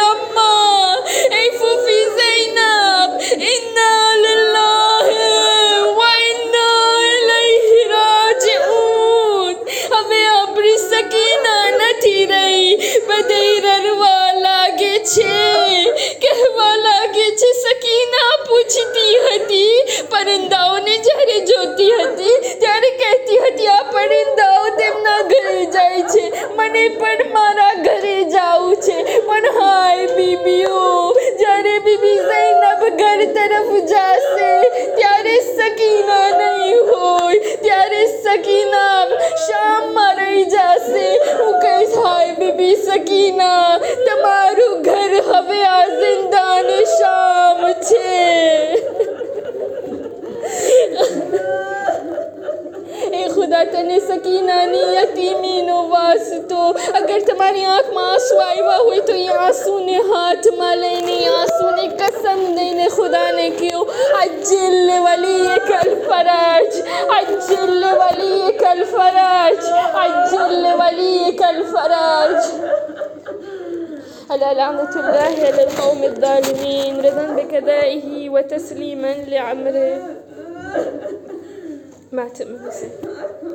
أما أي فوفي زينب إنا لله وإنا إليه راجعون हमें अपनी सकीना નથી રહી બધી રડવા લાગે છે કહેવા લાગે છે સકીના પૂછતી હતી પરિંદાઓને જ્યારે જોતી હતી ત્યારે કહેતી હતી આ પરિંદાઓ તેમના ઘરે જાય છે મને પણ મારા ઘરે જાવું છે પણ હાય બીબીઓ જ્યારે બીબી ઝૈનબ ઘર તરફ જાશે ત્યારે સકીના નહીં હોય ત્યારે સકીના શામમાં રહી જશે હું કહીશ હાય બીબી સકીના તમારું ઘર હવે આ જિંદાન શામ છે ए खुदा तने सकीना नी यतीमीनो वास्तो अगर तुम्हारी आँख में आंसू आया हुई तो ये आंसू ने हाथ में लेने आंसू ने कसम देने खुदा ने क्यों अज्जिल वाली ये कल फराज अज्जिल वाली ये कल फराज अज्जिल वाली ये कल फराज ألا لعنة الله على القوم الظالمين رضا بكذائه وتسليما لعمره معتم